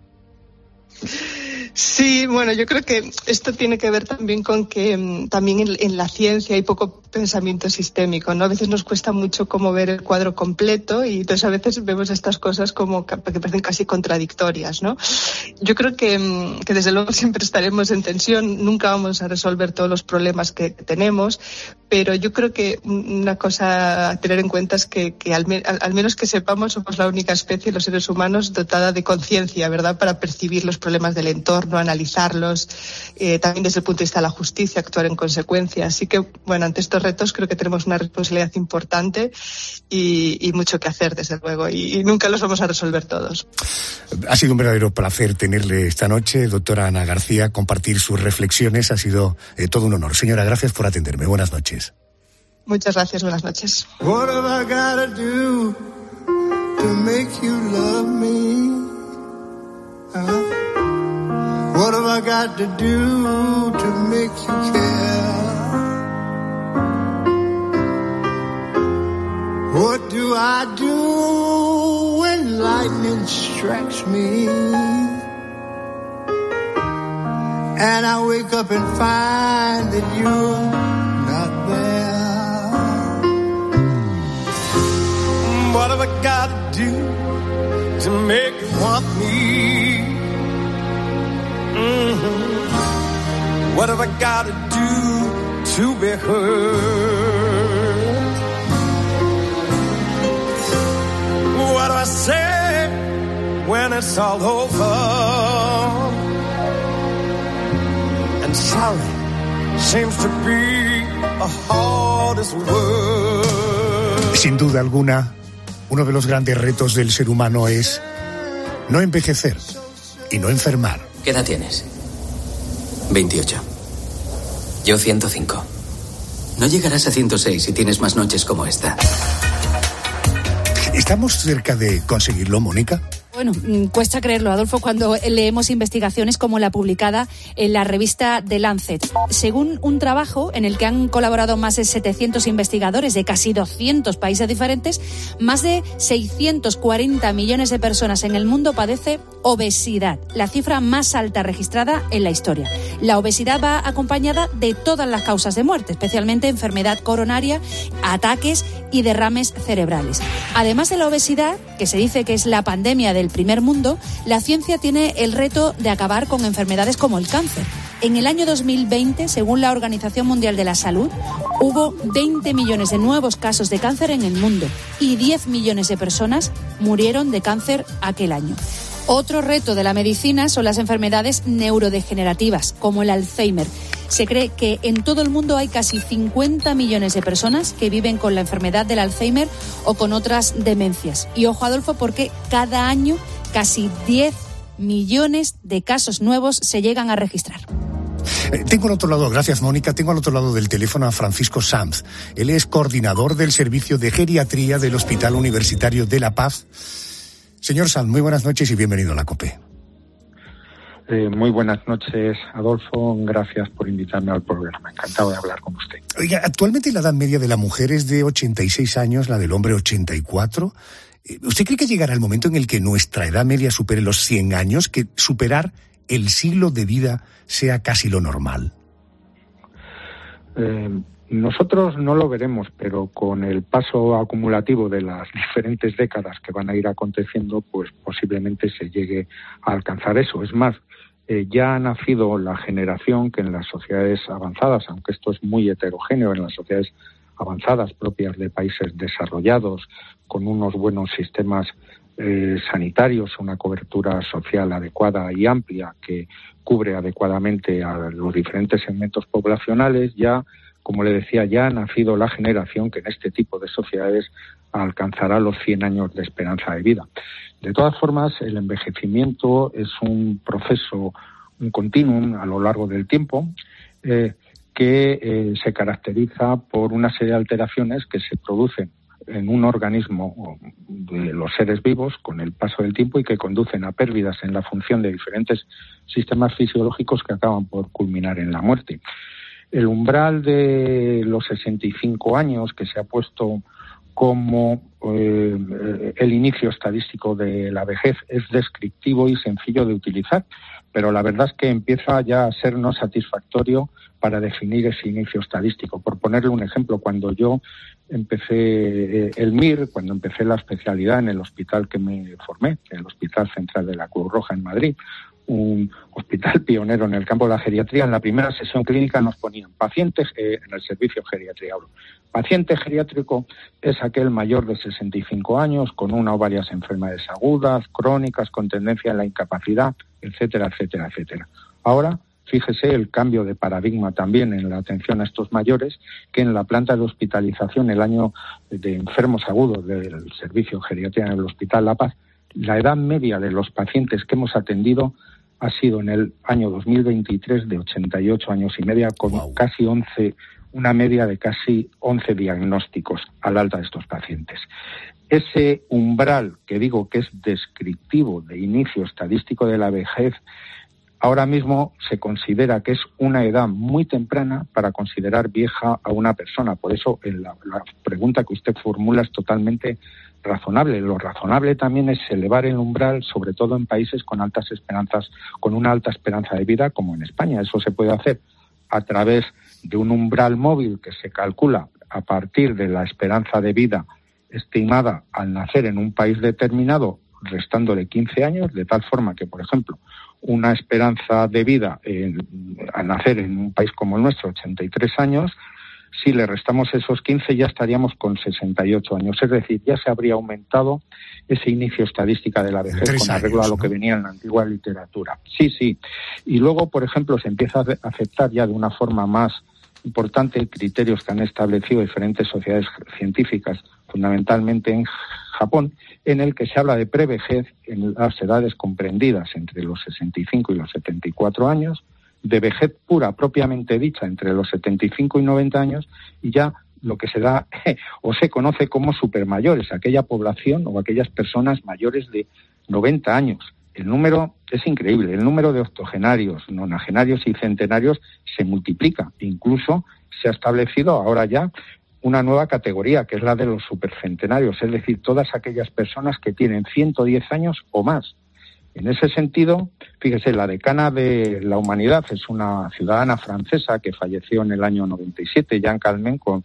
Sí, bueno, yo creo que esto tiene que ver también con que también en la ciencia hay poco pensamiento sistémico, ¿no? A veces nos cuesta mucho como ver el cuadro completo y entonces a veces vemos estas cosas como que parecen casi contradictorias, ¿no? Yo creo que desde luego siempre estaremos en tensión, nunca vamos a resolver todos los problemas que tenemos, pero yo creo que una cosa a tener en cuenta es que al menos que sepamos, somos la única especie, los seres humanos, dotada de conciencia, ¿verdad? Para percibir los problemas del entorno, analizarlos, también desde el punto de vista de la justicia, actuar en consecuencia. Así que, bueno, ante estos retos creo que tenemos una responsabilidad importante y mucho que hacer, desde luego, y nunca los vamos a resolver todos. Ha sido un verdadero placer tenerle esta noche, doctora Ana García, compartir sus reflexiones. Ha sido todo un honor. Señora, gracias por atenderme. Buenas noches. Muchas gracias, buenas noches. What have I gotta do to make you love me? What have I got to do to make you care? What do I do when lightning strikes me? And I wake up and find that you're not there. What have I got to do to make you want me? What have I got to do to be heard? What do I say when it's all over? And sorry seems to be the hardest word. Sin duda alguna, uno de los grandes retos del ser humano es no envejecer y no enfermar. ¿Qué edad tienes? 28. Yo 105. No llegarás a 106 si tienes más noches como esta. ¿Estamos cerca de conseguirlo, Mónica? Bueno, cuesta creerlo, Adolfo, cuando leemos investigaciones como la publicada en la revista The Lancet. Según un trabajo en el que han colaborado más de 700 investigadores de casi 200 países diferentes, más de 640 millones de personas en el mundo padece obesidad, la cifra más alta registrada en la historia. La obesidad va acompañada de todas las causas de muerte, especialmente enfermedad coronaria, ataques y derrames cerebrales. Además de la obesidad, que se dice que es la pandemia del primer mundo, la ciencia tiene el reto de acabar con enfermedades como el cáncer. En el año 2020, según la Organización Mundial de la Salud, hubo 20 millones de nuevos casos de cáncer en el mundo y 10 millones de personas murieron de cáncer aquel año. Otro reto de la medicina son las enfermedades neurodegenerativas, como el Alzheimer. Se cree que en todo el mundo hay casi 50 millones de personas que viven con la enfermedad del Alzheimer o con otras demencias. Y ojo, Adolfo, porque cada año casi 10 millones de casos nuevos se llegan a registrar. Tengo al otro lado, gracias Mónica, tengo al otro lado del teléfono a Francisco Sanz. Él es coordinador del servicio de geriatría del Hospital Universitario de La Paz. Señor Sanz, muy buenas noches y bienvenido a la COPE. Muy buenas noches, Adolfo. Gracias por invitarme al programa. Encantado de hablar con usted. Oiga, actualmente la edad media de la mujer es de 86 años, la del hombre 84. ¿Usted cree que llegará el momento en el que nuestra edad media supere los 100 años, que superar el siglo de vida sea casi lo normal? Nosotros no lo veremos, pero con el paso acumulativo de las diferentes décadas que van a ir aconteciendo, pues posiblemente se llegue a alcanzar eso. Es más, ya ha nacido la generación que en las sociedades avanzadas, aunque esto es muy heterogéneo, en las sociedades avanzadas propias de países desarrollados, con unos buenos sistemas sanitarios, una cobertura social adecuada y amplia que cubre adecuadamente a los diferentes segmentos poblacionales, ya, como le decía, ya ha nacido la generación que en este tipo de sociedades alcanzará los 100 años de esperanza de vida. De todas formas, el envejecimiento es un proceso, un continuum a lo largo del tiempo, que se caracteriza por una serie de alteraciones que se producen en un organismo de los seres vivos con el paso del tiempo y que conducen a pérdidas en la función de diferentes sistemas fisiológicos que acaban por culminar en la muerte. El umbral de los 65 años que se ha puesto como el inicio estadístico de la vejez es descriptivo y sencillo de utilizar, pero la verdad es que empieza ya a ser no satisfactorio para definir ese inicio estadístico. Por ponerle un ejemplo, cuando yo empecé el MIR, cuando empecé la especialidad en el hospital que me formé, en el Hospital Central de la Cruz Roja en Madrid, un hospital pionero en el campo de la geriatría, en la primera sesión clínica nos ponían pacientes en el servicio geriatría. Paciente geriátrico es aquel mayor de 65 años con una o varias enfermedades agudas, crónicas, con tendencia a la incapacidad, etcétera, etcétera, etcétera. Ahora, fíjese el cambio de paradigma también en la atención a estos mayores, que en la planta de hospitalización, el año de enfermos agudos del servicio geriatría en el Hospital La Paz, la edad media de los pacientes que hemos atendido ha sido en el año 2023 de 88 años y medio, con casi 11, una media de casi 11 diagnósticos al alta de estos pacientes. Ese umbral que digo que es descriptivo de inicio estadístico de la vejez, ahora mismo se considera que es una edad muy temprana para considerar vieja a una persona. Por eso la pregunta que usted formula es totalmente razonable. Lo razonable también es elevar el umbral, sobre todo en países con altas esperanzas, con una alta esperanza de vida, como en España. Eso se puede hacer a través de un umbral móvil que se calcula a partir de la esperanza de vida estimada al nacer en un país determinado, restándole 15 años, de tal forma que, por ejemplo, una esperanza de vida al nacer en un país como el nuestro, 83 años, si le restamos esos 15 ya estaríamos con 68 años. Es decir, ya se habría aumentado ese inicio estadística de la vejez con arreglo a lo que venía en la antigua literatura. Sí, sí. Y luego, por ejemplo, se empieza a aceptar ya de una forma más importante criterios que han establecido diferentes sociedades científicas, fundamentalmente en Japón, en el que se habla de prevejez en las edades comprendidas entre los 65 y los 74 años, de vejez pura propiamente dicha entre los 75 y 90 años, y ya lo que se da o se conoce como supermayores, aquella población o aquellas personas mayores de 90 años. El número es increíble, el número de octogenarios, nonagenarios y centenarios se multiplica. Incluso se ha establecido ahora ya una nueva categoría, que es la de los supercentenarios, es decir, todas aquellas personas que tienen 110 años o más. En ese sentido, fíjese, la decana de la humanidad es una ciudadana francesa que falleció en el año 97, Jeanne Calment, con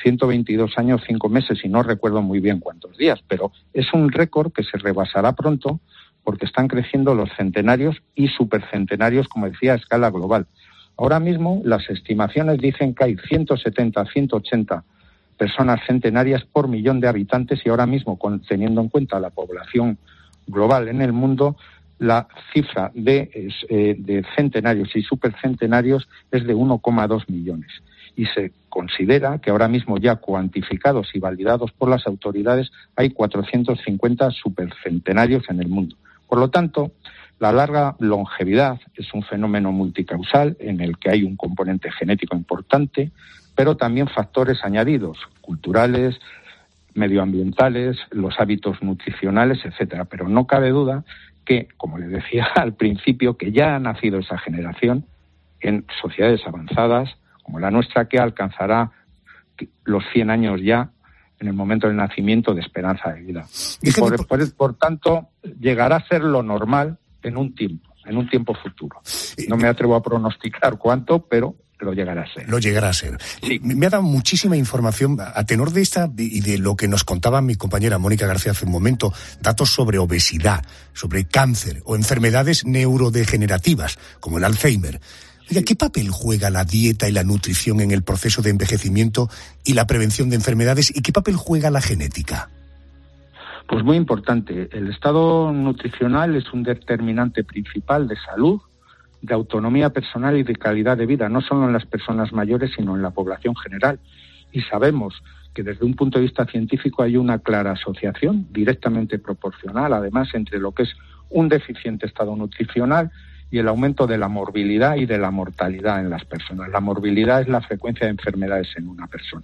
122 años, 5 meses, y no recuerdo muy bien cuántos días, pero es un récord que se rebasará pronto porque están creciendo los centenarios y supercentenarios, como decía, a escala global. Ahora mismo las estimaciones dicen que hay 170, 180 personas centenarias por millón de habitantes, y ahora mismo, teniendo en cuenta la población global en el mundo, la cifra de centenarios y supercentenarios es de 1,2 millones. Y se considera que ahora mismo ya cuantificados y validados por las autoridades hay 450 supercentenarios en el mundo. Por lo tanto, la larga longevidad es un fenómeno multicausal en el que hay un componente genético importante, pero también factores añadidos, culturales, medioambientales, los hábitos nutricionales, etcétera. Pero no cabe duda que, como les decía al principio, que ya ha nacido esa generación en sociedades avanzadas, como la nuestra, que alcanzará los 100 años ya en el momento del nacimiento de esperanza de vida. Y por tanto, llegará a ser lo normal en un tiempo futuro. No me atrevo a pronosticar cuánto, pero lo llegará a ser. Lo llegará a ser. Sí. Me ha dado muchísima información a tenor de esta y de lo que nos contaba mi compañera Mónica García hace un momento, datos sobre obesidad, sobre cáncer o enfermedades neurodegenerativas, como el Alzheimer. Oiga, ¿qué papel juega la dieta y la nutrición en el proceso de envejecimiento y la prevención de enfermedades? ¿Y qué papel juega la genética? Pues muy importante. El estado nutricional es un determinante principal de salud, de autonomía personal y de calidad de vida, no solo en las personas mayores, sino en la población general. Y sabemos que desde un punto de vista científico hay una clara asociación directamente proporcional, además, entre lo que es un deficiente estado nutricional y el aumento de la morbilidad y de la mortalidad en las personas. La morbilidad es la frecuencia de enfermedades en una persona.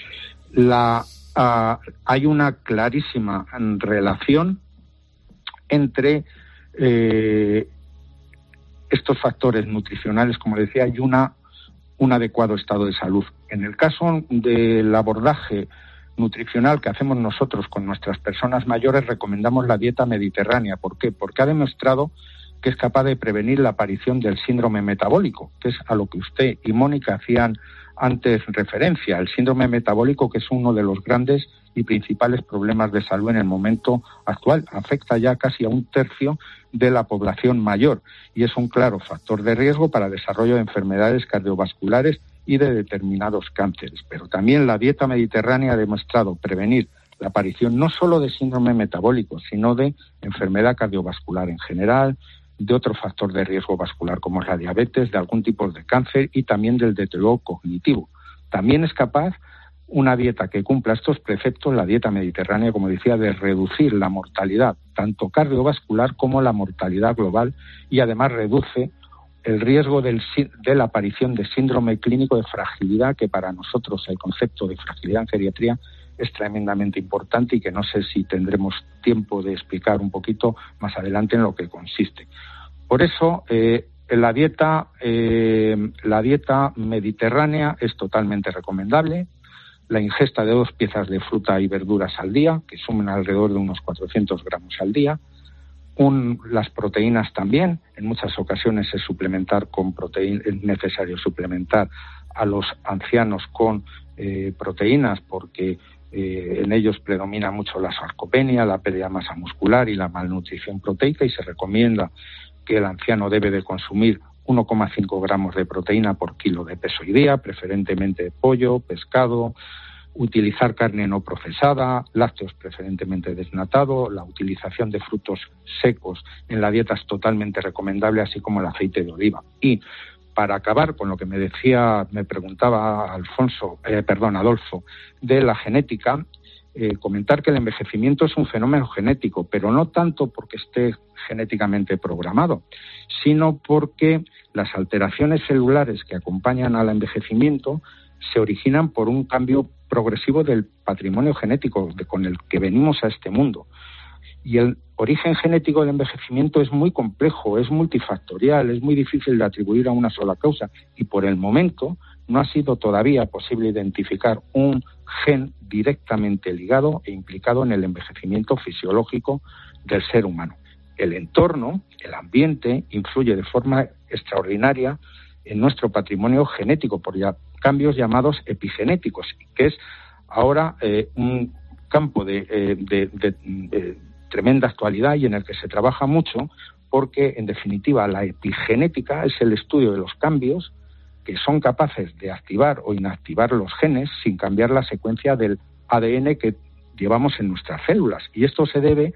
Hay una clarísima relación entre estos factores nutricionales, como decía, y un adecuado estado de salud. En el caso del abordaje nutricional que hacemos nosotros con nuestras personas mayores, recomendamos la dieta mediterránea. ¿Por qué? Porque ha demostrado que es capaz de prevenir la aparición del síndrome metabólico, que es a lo que usted y Mónica hacían antes referencia. El síndrome metabólico, que es uno de los grandes y principales problemas de salud en el momento actual, afecta ya casi a 1/3 de la población mayor y es un claro factor de riesgo para el desarrollo de enfermedades cardiovasculares y de determinados cánceres. Pero también la dieta mediterránea ha demostrado prevenir la aparición no solo de síndrome metabólico, sino de enfermedad cardiovascular en general, de otro factor de riesgo vascular como es la diabetes, de algún tipo de cáncer y también del deterioro cognitivo. También es capaz una dieta que cumpla estos preceptos, la dieta mediterránea, como decía, de reducir la mortalidad, tanto cardiovascular como la mortalidad global, y además reduce el riesgo de la aparición de síndrome clínico de fragilidad, que para nosotros el concepto de fragilidad en geriatría es tremendamente importante y que no sé si tendremos tiempo de explicar un poquito más adelante en lo que consiste. Por eso, la dieta mediterránea es totalmente recomendable. La ingesta de 2 piezas de fruta y verduras al día, que suman alrededor de unos 400 gramos al día. Las proteínas también. En muchas ocasiones es necesario suplementar a los ancianos con proteínas porque en ellos predomina mucho la sarcopenia, la pérdida de masa muscular y la malnutrición proteica, y se recomienda que el anciano debe de consumir 1,5 gramos de proteína por kilo de peso y día, preferentemente pollo, pescado, utilizar carne no procesada, lácteos preferentemente desnatado, la utilización de frutos secos en la dieta es totalmente recomendable, así como el aceite de oliva. Y para acabar con lo que me preguntaba Adolfo, de la genética, comentar que el envejecimiento es un fenómeno genético, pero no tanto porque esté genéticamente programado, sino porque las alteraciones celulares que acompañan al envejecimiento se originan por un cambio progresivo del patrimonio genético con el que venimos a este mundo. Y el origen genético del envejecimiento es muy complejo, es multifactorial, es muy difícil de atribuir a una sola causa y por el momento no ha sido todavía posible identificar un gen directamente ligado e implicado en el envejecimiento fisiológico del ser humano. El entorno, el ambiente, influye de forma extraordinaria en nuestro patrimonio genético por cambios llamados epigenéticos, que es ahora un campo de tremenda actualidad y en el que se trabaja mucho porque, en definitiva, la epigenética es el estudio de los cambios que son capaces de activar o inactivar los genes sin cambiar la secuencia del ADN que llevamos en nuestras células. Y esto se debe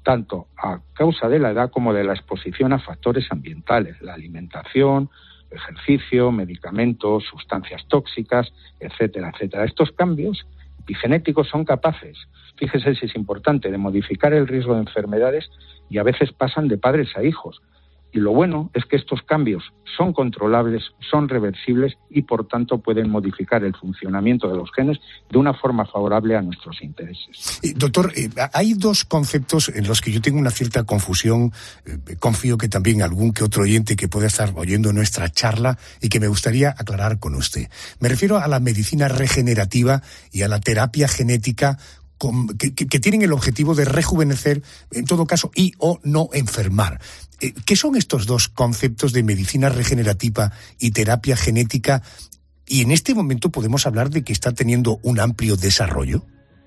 tanto a causa de la edad como de la exposición a factores ambientales, la alimentación, ejercicio, medicamentos, sustancias tóxicas, etcétera, etcétera. Estos cambios epigenéticos son capaces, fíjese si es importante, de modificar el riesgo de enfermedades y a veces pasan de padres a hijos. Y lo bueno es que estos cambios son controlables, son reversibles y, por tanto, pueden modificar el funcionamiento de los genes de una forma favorable a nuestros intereses. Doctor, hay dos conceptos en los que yo tengo una cierta confusión. Confío que también algún que otro oyente que pueda estar oyendo nuestra charla y que me gustaría aclarar con usted. Me refiero a la medicina regenerativa y a la terapia genética que tienen el objetivo de rejuvenecer, en todo caso, y o no enfermar. ¿Qué son estos dos conceptos de medicina regenerativa y terapia genética? Y en este momento podemos hablar de que está teniendo un amplio desarrollo.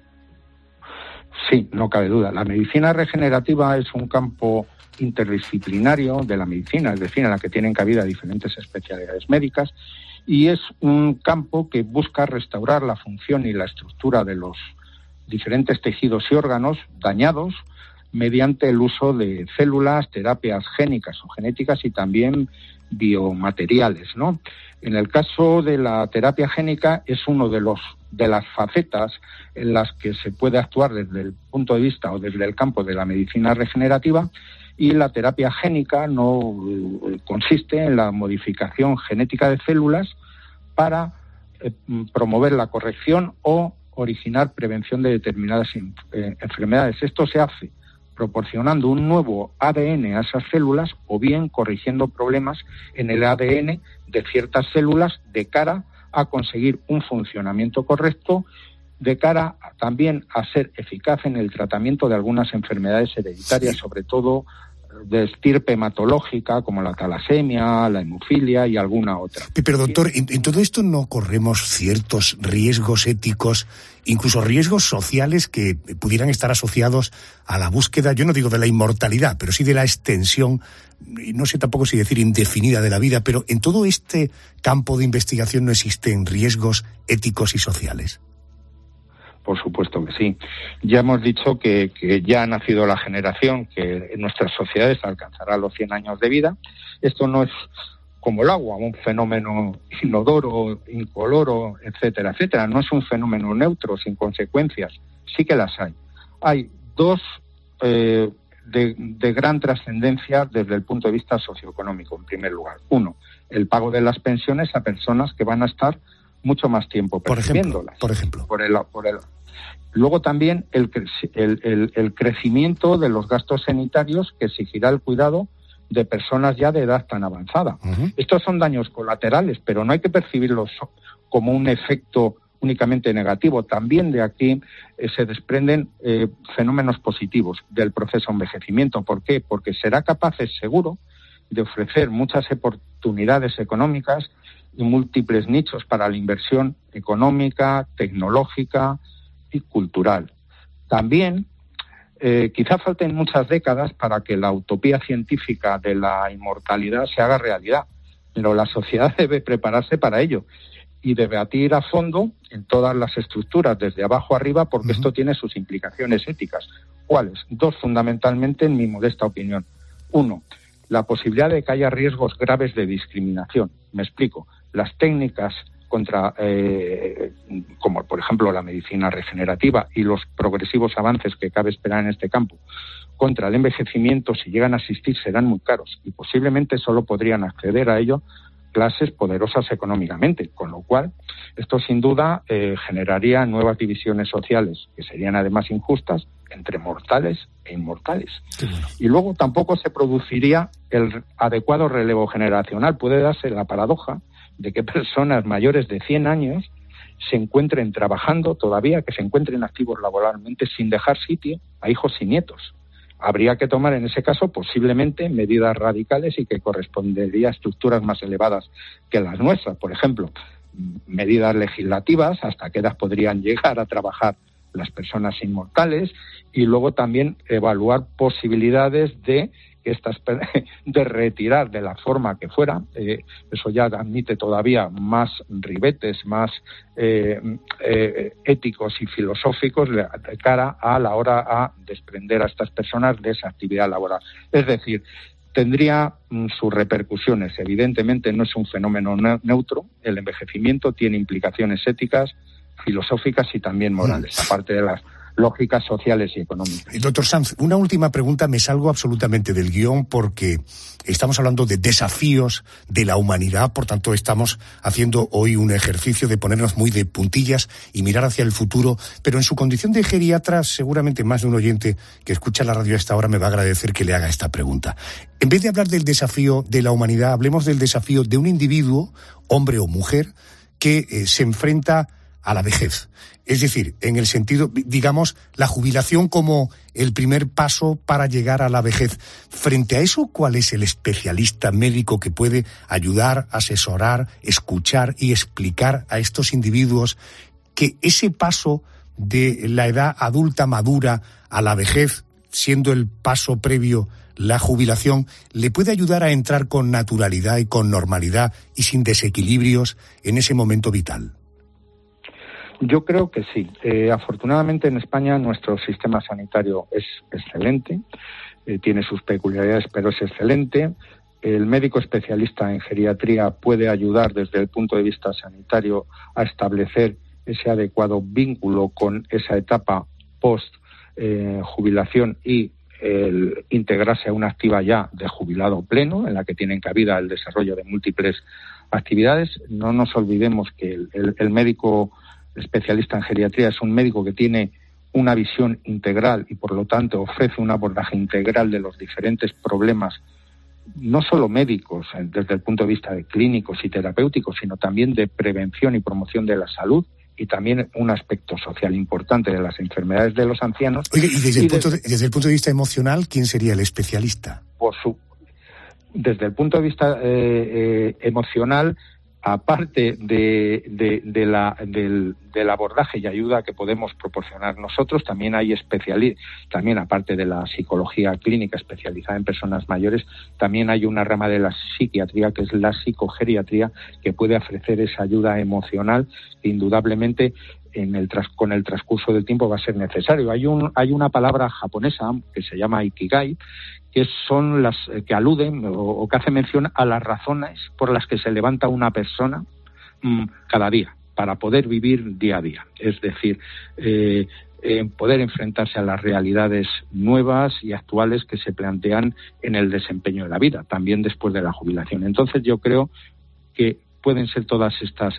Sí, no cabe duda. La medicina regenerativa es un campo interdisciplinario de la medicina, es decir, en la que tienen cabida diferentes especialidades médicas, y es un campo que busca restaurar la función y la estructura de los diferentes tejidos y órganos dañados mediante el uso de células, terapias génicas o genéticas y también biomateriales, ¿no? En el caso de la terapia génica es uno de las facetas en las que se puede actuar desde el punto de vista o desde el campo de la medicina regenerativa, y la terapia génica no consiste en la modificación genética de células para promover la corrección o originar prevención de determinadas enfermedades. Esto se hace proporcionando un nuevo ADN a esas células o bien corrigiendo problemas en el ADN de ciertas células de cara a conseguir un funcionamiento correcto, de cara también a ser eficaz en el tratamiento de algunas enfermedades hereditarias, sobre todo de estirpe hematológica, como la talasemia, la hemofilia y alguna otra. Pero doctor, en todo esto no corremos ciertos riesgos éticos, incluso riesgos sociales que pudieran estar asociados a la búsqueda, yo no digo de la inmortalidad, pero sí de la extensión, y no sé tampoco si decir indefinida de la vida, pero en todo este campo de investigación no existen riesgos éticos y sociales. Por supuesto que sí. Ya hemos dicho que ya ha nacido la generación que en nuestras sociedades alcanzará los 100 años de vida. Esto no es como el agua, un fenómeno inodoro, incoloro, etcétera, etcétera. No es un fenómeno neutro, sin consecuencias. Sí que las hay. Hay dos de gran trascendencia desde el punto de vista socioeconómico, en primer lugar. Uno, el pago de las pensiones a personas que van a estar mucho más tiempo percibiéndolas. Por ejemplo. Luego también el crecimiento de los gastos sanitarios que exigirá el cuidado de personas ya de edad tan avanzada. Uh-huh. Estos son daños colaterales, pero no hay que percibirlos como un efecto únicamente negativo. También de aquí se desprenden fenómenos positivos del proceso de envejecimiento. ¿Por qué? Porque será capaz, seguro, de ofrecer muchas oportunidades económicas y múltiples nichos para la inversión económica, tecnológica y cultural. También quizá falten muchas décadas para que la utopía científica de la inmortalidad se haga realidad, pero la sociedad debe prepararse para ello y debatir a fondo en todas las estructuras, desde abajo arriba, porque esto tiene sus implicaciones éticas. ¿Cuáles? Dos, fundamentalmente, en mi modesta opinión. Uno, la posibilidad de que haya riesgos graves de discriminación. Me explico. Las técnicas contra, como por ejemplo la medicina regenerativa y los progresivos avances que cabe esperar en este campo, contra el envejecimiento, si llegan a existir, serán muy caros y posiblemente solo podrían acceder a ello clases poderosas económicamente, con lo cual esto sin duda generaría nuevas divisiones sociales que serían además injustas entre mortales e inmortales. Y luego tampoco se produciría el adecuado relevo generacional. Puede darse la paradoja de que personas mayores de 100 años se encuentren trabajando todavía, que se encuentren activos laboralmente sin dejar sitio a hijos y nietos. Habría que tomar en ese caso posiblemente medidas radicales y que correspondería a estructuras más elevadas que las nuestras. Por ejemplo, medidas legislativas, hasta qué edad podrían llegar a trabajar las personas inmortales, y luego también evaluar posibilidades de que de retirar de la forma que fuera, eso ya admite todavía más ribetes, más éticos y filosóficos de cara a la hora a desprender a estas personas de esa actividad laboral. Es decir, tendría sus repercusiones. Evidentemente no es un fenómeno neutro. El envejecimiento tiene implicaciones éticas, filosóficas y también morales, aparte de las lógicas sociales y económicas. Doctor Sanz, una última pregunta. Me salgo absolutamente del guión porque estamos hablando de desafíos de la humanidad, por tanto estamos haciendo hoy un ejercicio de ponernos muy de puntillas y mirar hacia el futuro, pero en su condición de geriatra seguramente más de un oyente que escucha la radio a esta hora me va a agradecer que le haga esta pregunta. En vez de hablar del desafío de la humanidad, hablemos del desafío de un individuo, hombre o mujer, que se enfrenta a la vejez. Es decir, en el sentido, digamos, la jubilación como el primer paso para llegar a la vejez. Frente a eso, ¿cuál es el especialista médico que puede ayudar, asesorar, escuchar y explicar a estos individuos que ese paso de la edad adulta madura a la vejez, siendo el paso previo la jubilación, le puede ayudar a entrar con naturalidad y con normalidad y sin desequilibrios en ese momento vital? Yo creo que sí. Afortunadamente en España nuestro sistema sanitario es excelente, tiene sus peculiaridades, pero es excelente. El médico especialista en geriatría puede ayudar desde el punto de vista sanitario a establecer ese adecuado vínculo con esa etapa post-jubilación y el integrarse a una actividad ya de jubilado pleno, en la que tienen cabida el desarrollo de múltiples actividades. No nos olvidemos que el médico especialista en geriatría es un médico que tiene una visión integral y por lo tanto ofrece un abordaje integral de los diferentes problemas, no solo médicos desde el punto de vista de clínicos y terapéuticos, sino también de prevención y promoción de la salud y también un aspecto social importante de las enfermedades de los ancianos. Oye, y desde el punto de vista emocional, ¿quién sería el especialista? Desde el punto de vista emocional, aparte del abordaje y ayuda que podemos proporcionar nosotros, también hay también aparte de la psicología clínica especializada en personas mayores, también hay una rama de la psiquiatría que es la psicogeriatría, que puede ofrecer esa ayuda emocional que indudablemente con el transcurso del tiempo va a ser necesario. Hay una palabra japonesa que se llama ikigai, que son las que aluden o que hace mención a las razones por las que se levanta una persona cada día para poder vivir día a día. Es decir, poder enfrentarse a las realidades nuevas y actuales que se plantean en el desempeño de la vida, también después de la jubilación. Entonces yo creo que pueden ser todas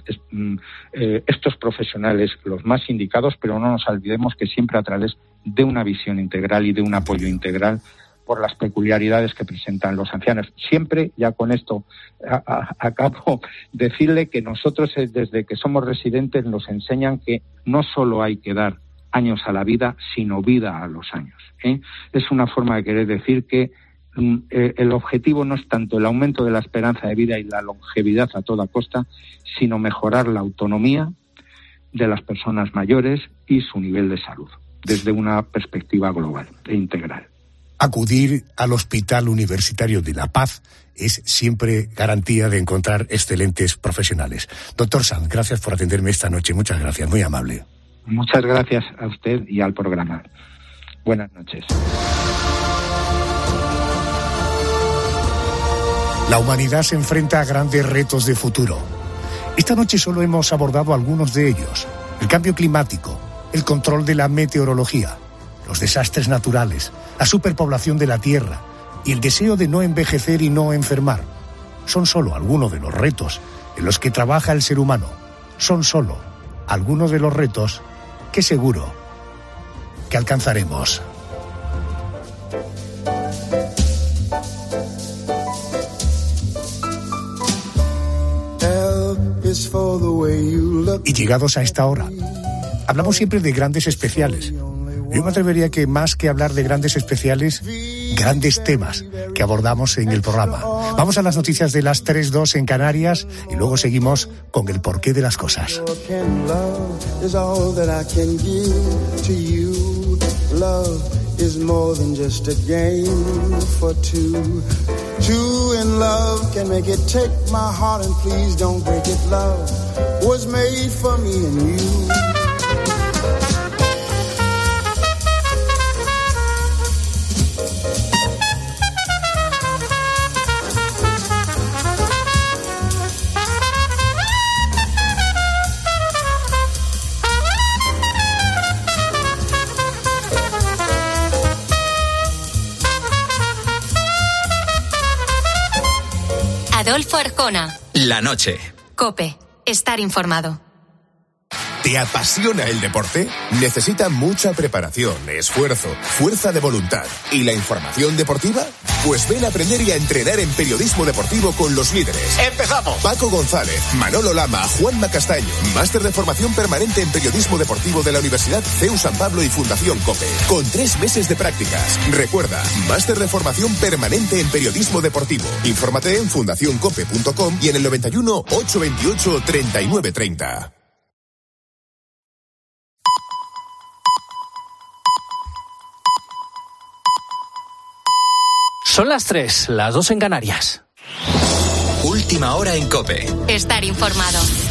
estos profesionales los más indicados, pero no nos olvidemos que siempre a través de una visión integral y de un apoyo integral por las peculiaridades que presentan los ancianos. Siempre, ya con esto acabo, decirle que nosotros desde que somos residentes nos enseñan que no solo hay que dar años a la vida, sino vida a los años. Es una forma de querer decir que el objetivo no es tanto el aumento de la esperanza de vida y la longevidad a toda costa, sino mejorar la autonomía de las personas mayores y su nivel de salud, desde una perspectiva global e integral. Acudir al Hospital Universitario de La Paz es siempre garantía de encontrar excelentes profesionales. Doctor Sanz, gracias por atenderme esta noche. Muchas gracias, muy amable. Muchas gracias a usted y al programa. Buenas noches. La humanidad se enfrenta a grandes retos de futuro. Esta noche solo hemos abordado algunos de ellos. El cambio climático, el control de la meteorología, los desastres naturales, la superpoblación de la Tierra y el deseo de no envejecer y no enfermar. Son solo algunos de los retos en los que trabaja el ser humano. Son solo algunos de los retos que seguro que alcanzaremos. Y llegados a esta hora, hablamos siempre de grandes especiales. Yo me atrevería que más que hablar de grandes especiales, grandes temas que abordamos en el programa. Vamos a las noticias de las 3:02 en Canarias y luego seguimos con el porqué de las cosas. is more than just a game for two. Two in love can make it. Take my heart and please don't break it. Love was made for me and you. Adolfo Arjona. La noche. COPE. Estar informado. ¿Te apasiona el deporte? ¿Necesita mucha preparación, esfuerzo, fuerza de voluntad y la información deportiva? Pues ven a aprender y a entrenar en periodismo deportivo con los líderes. ¡Empezamos! Paco González, Manolo Lama, Juanma Castaño. Máster de formación permanente en periodismo deportivo de la Universidad CEU San Pablo y Fundación COPE. Con 3 meses de prácticas. Recuerda, máster de formación permanente en periodismo deportivo. Infórmate en fundacioncope.com y en el 91 828 3930. Son las 3, las 2 en Canarias. Última hora en COPE. Estar informado.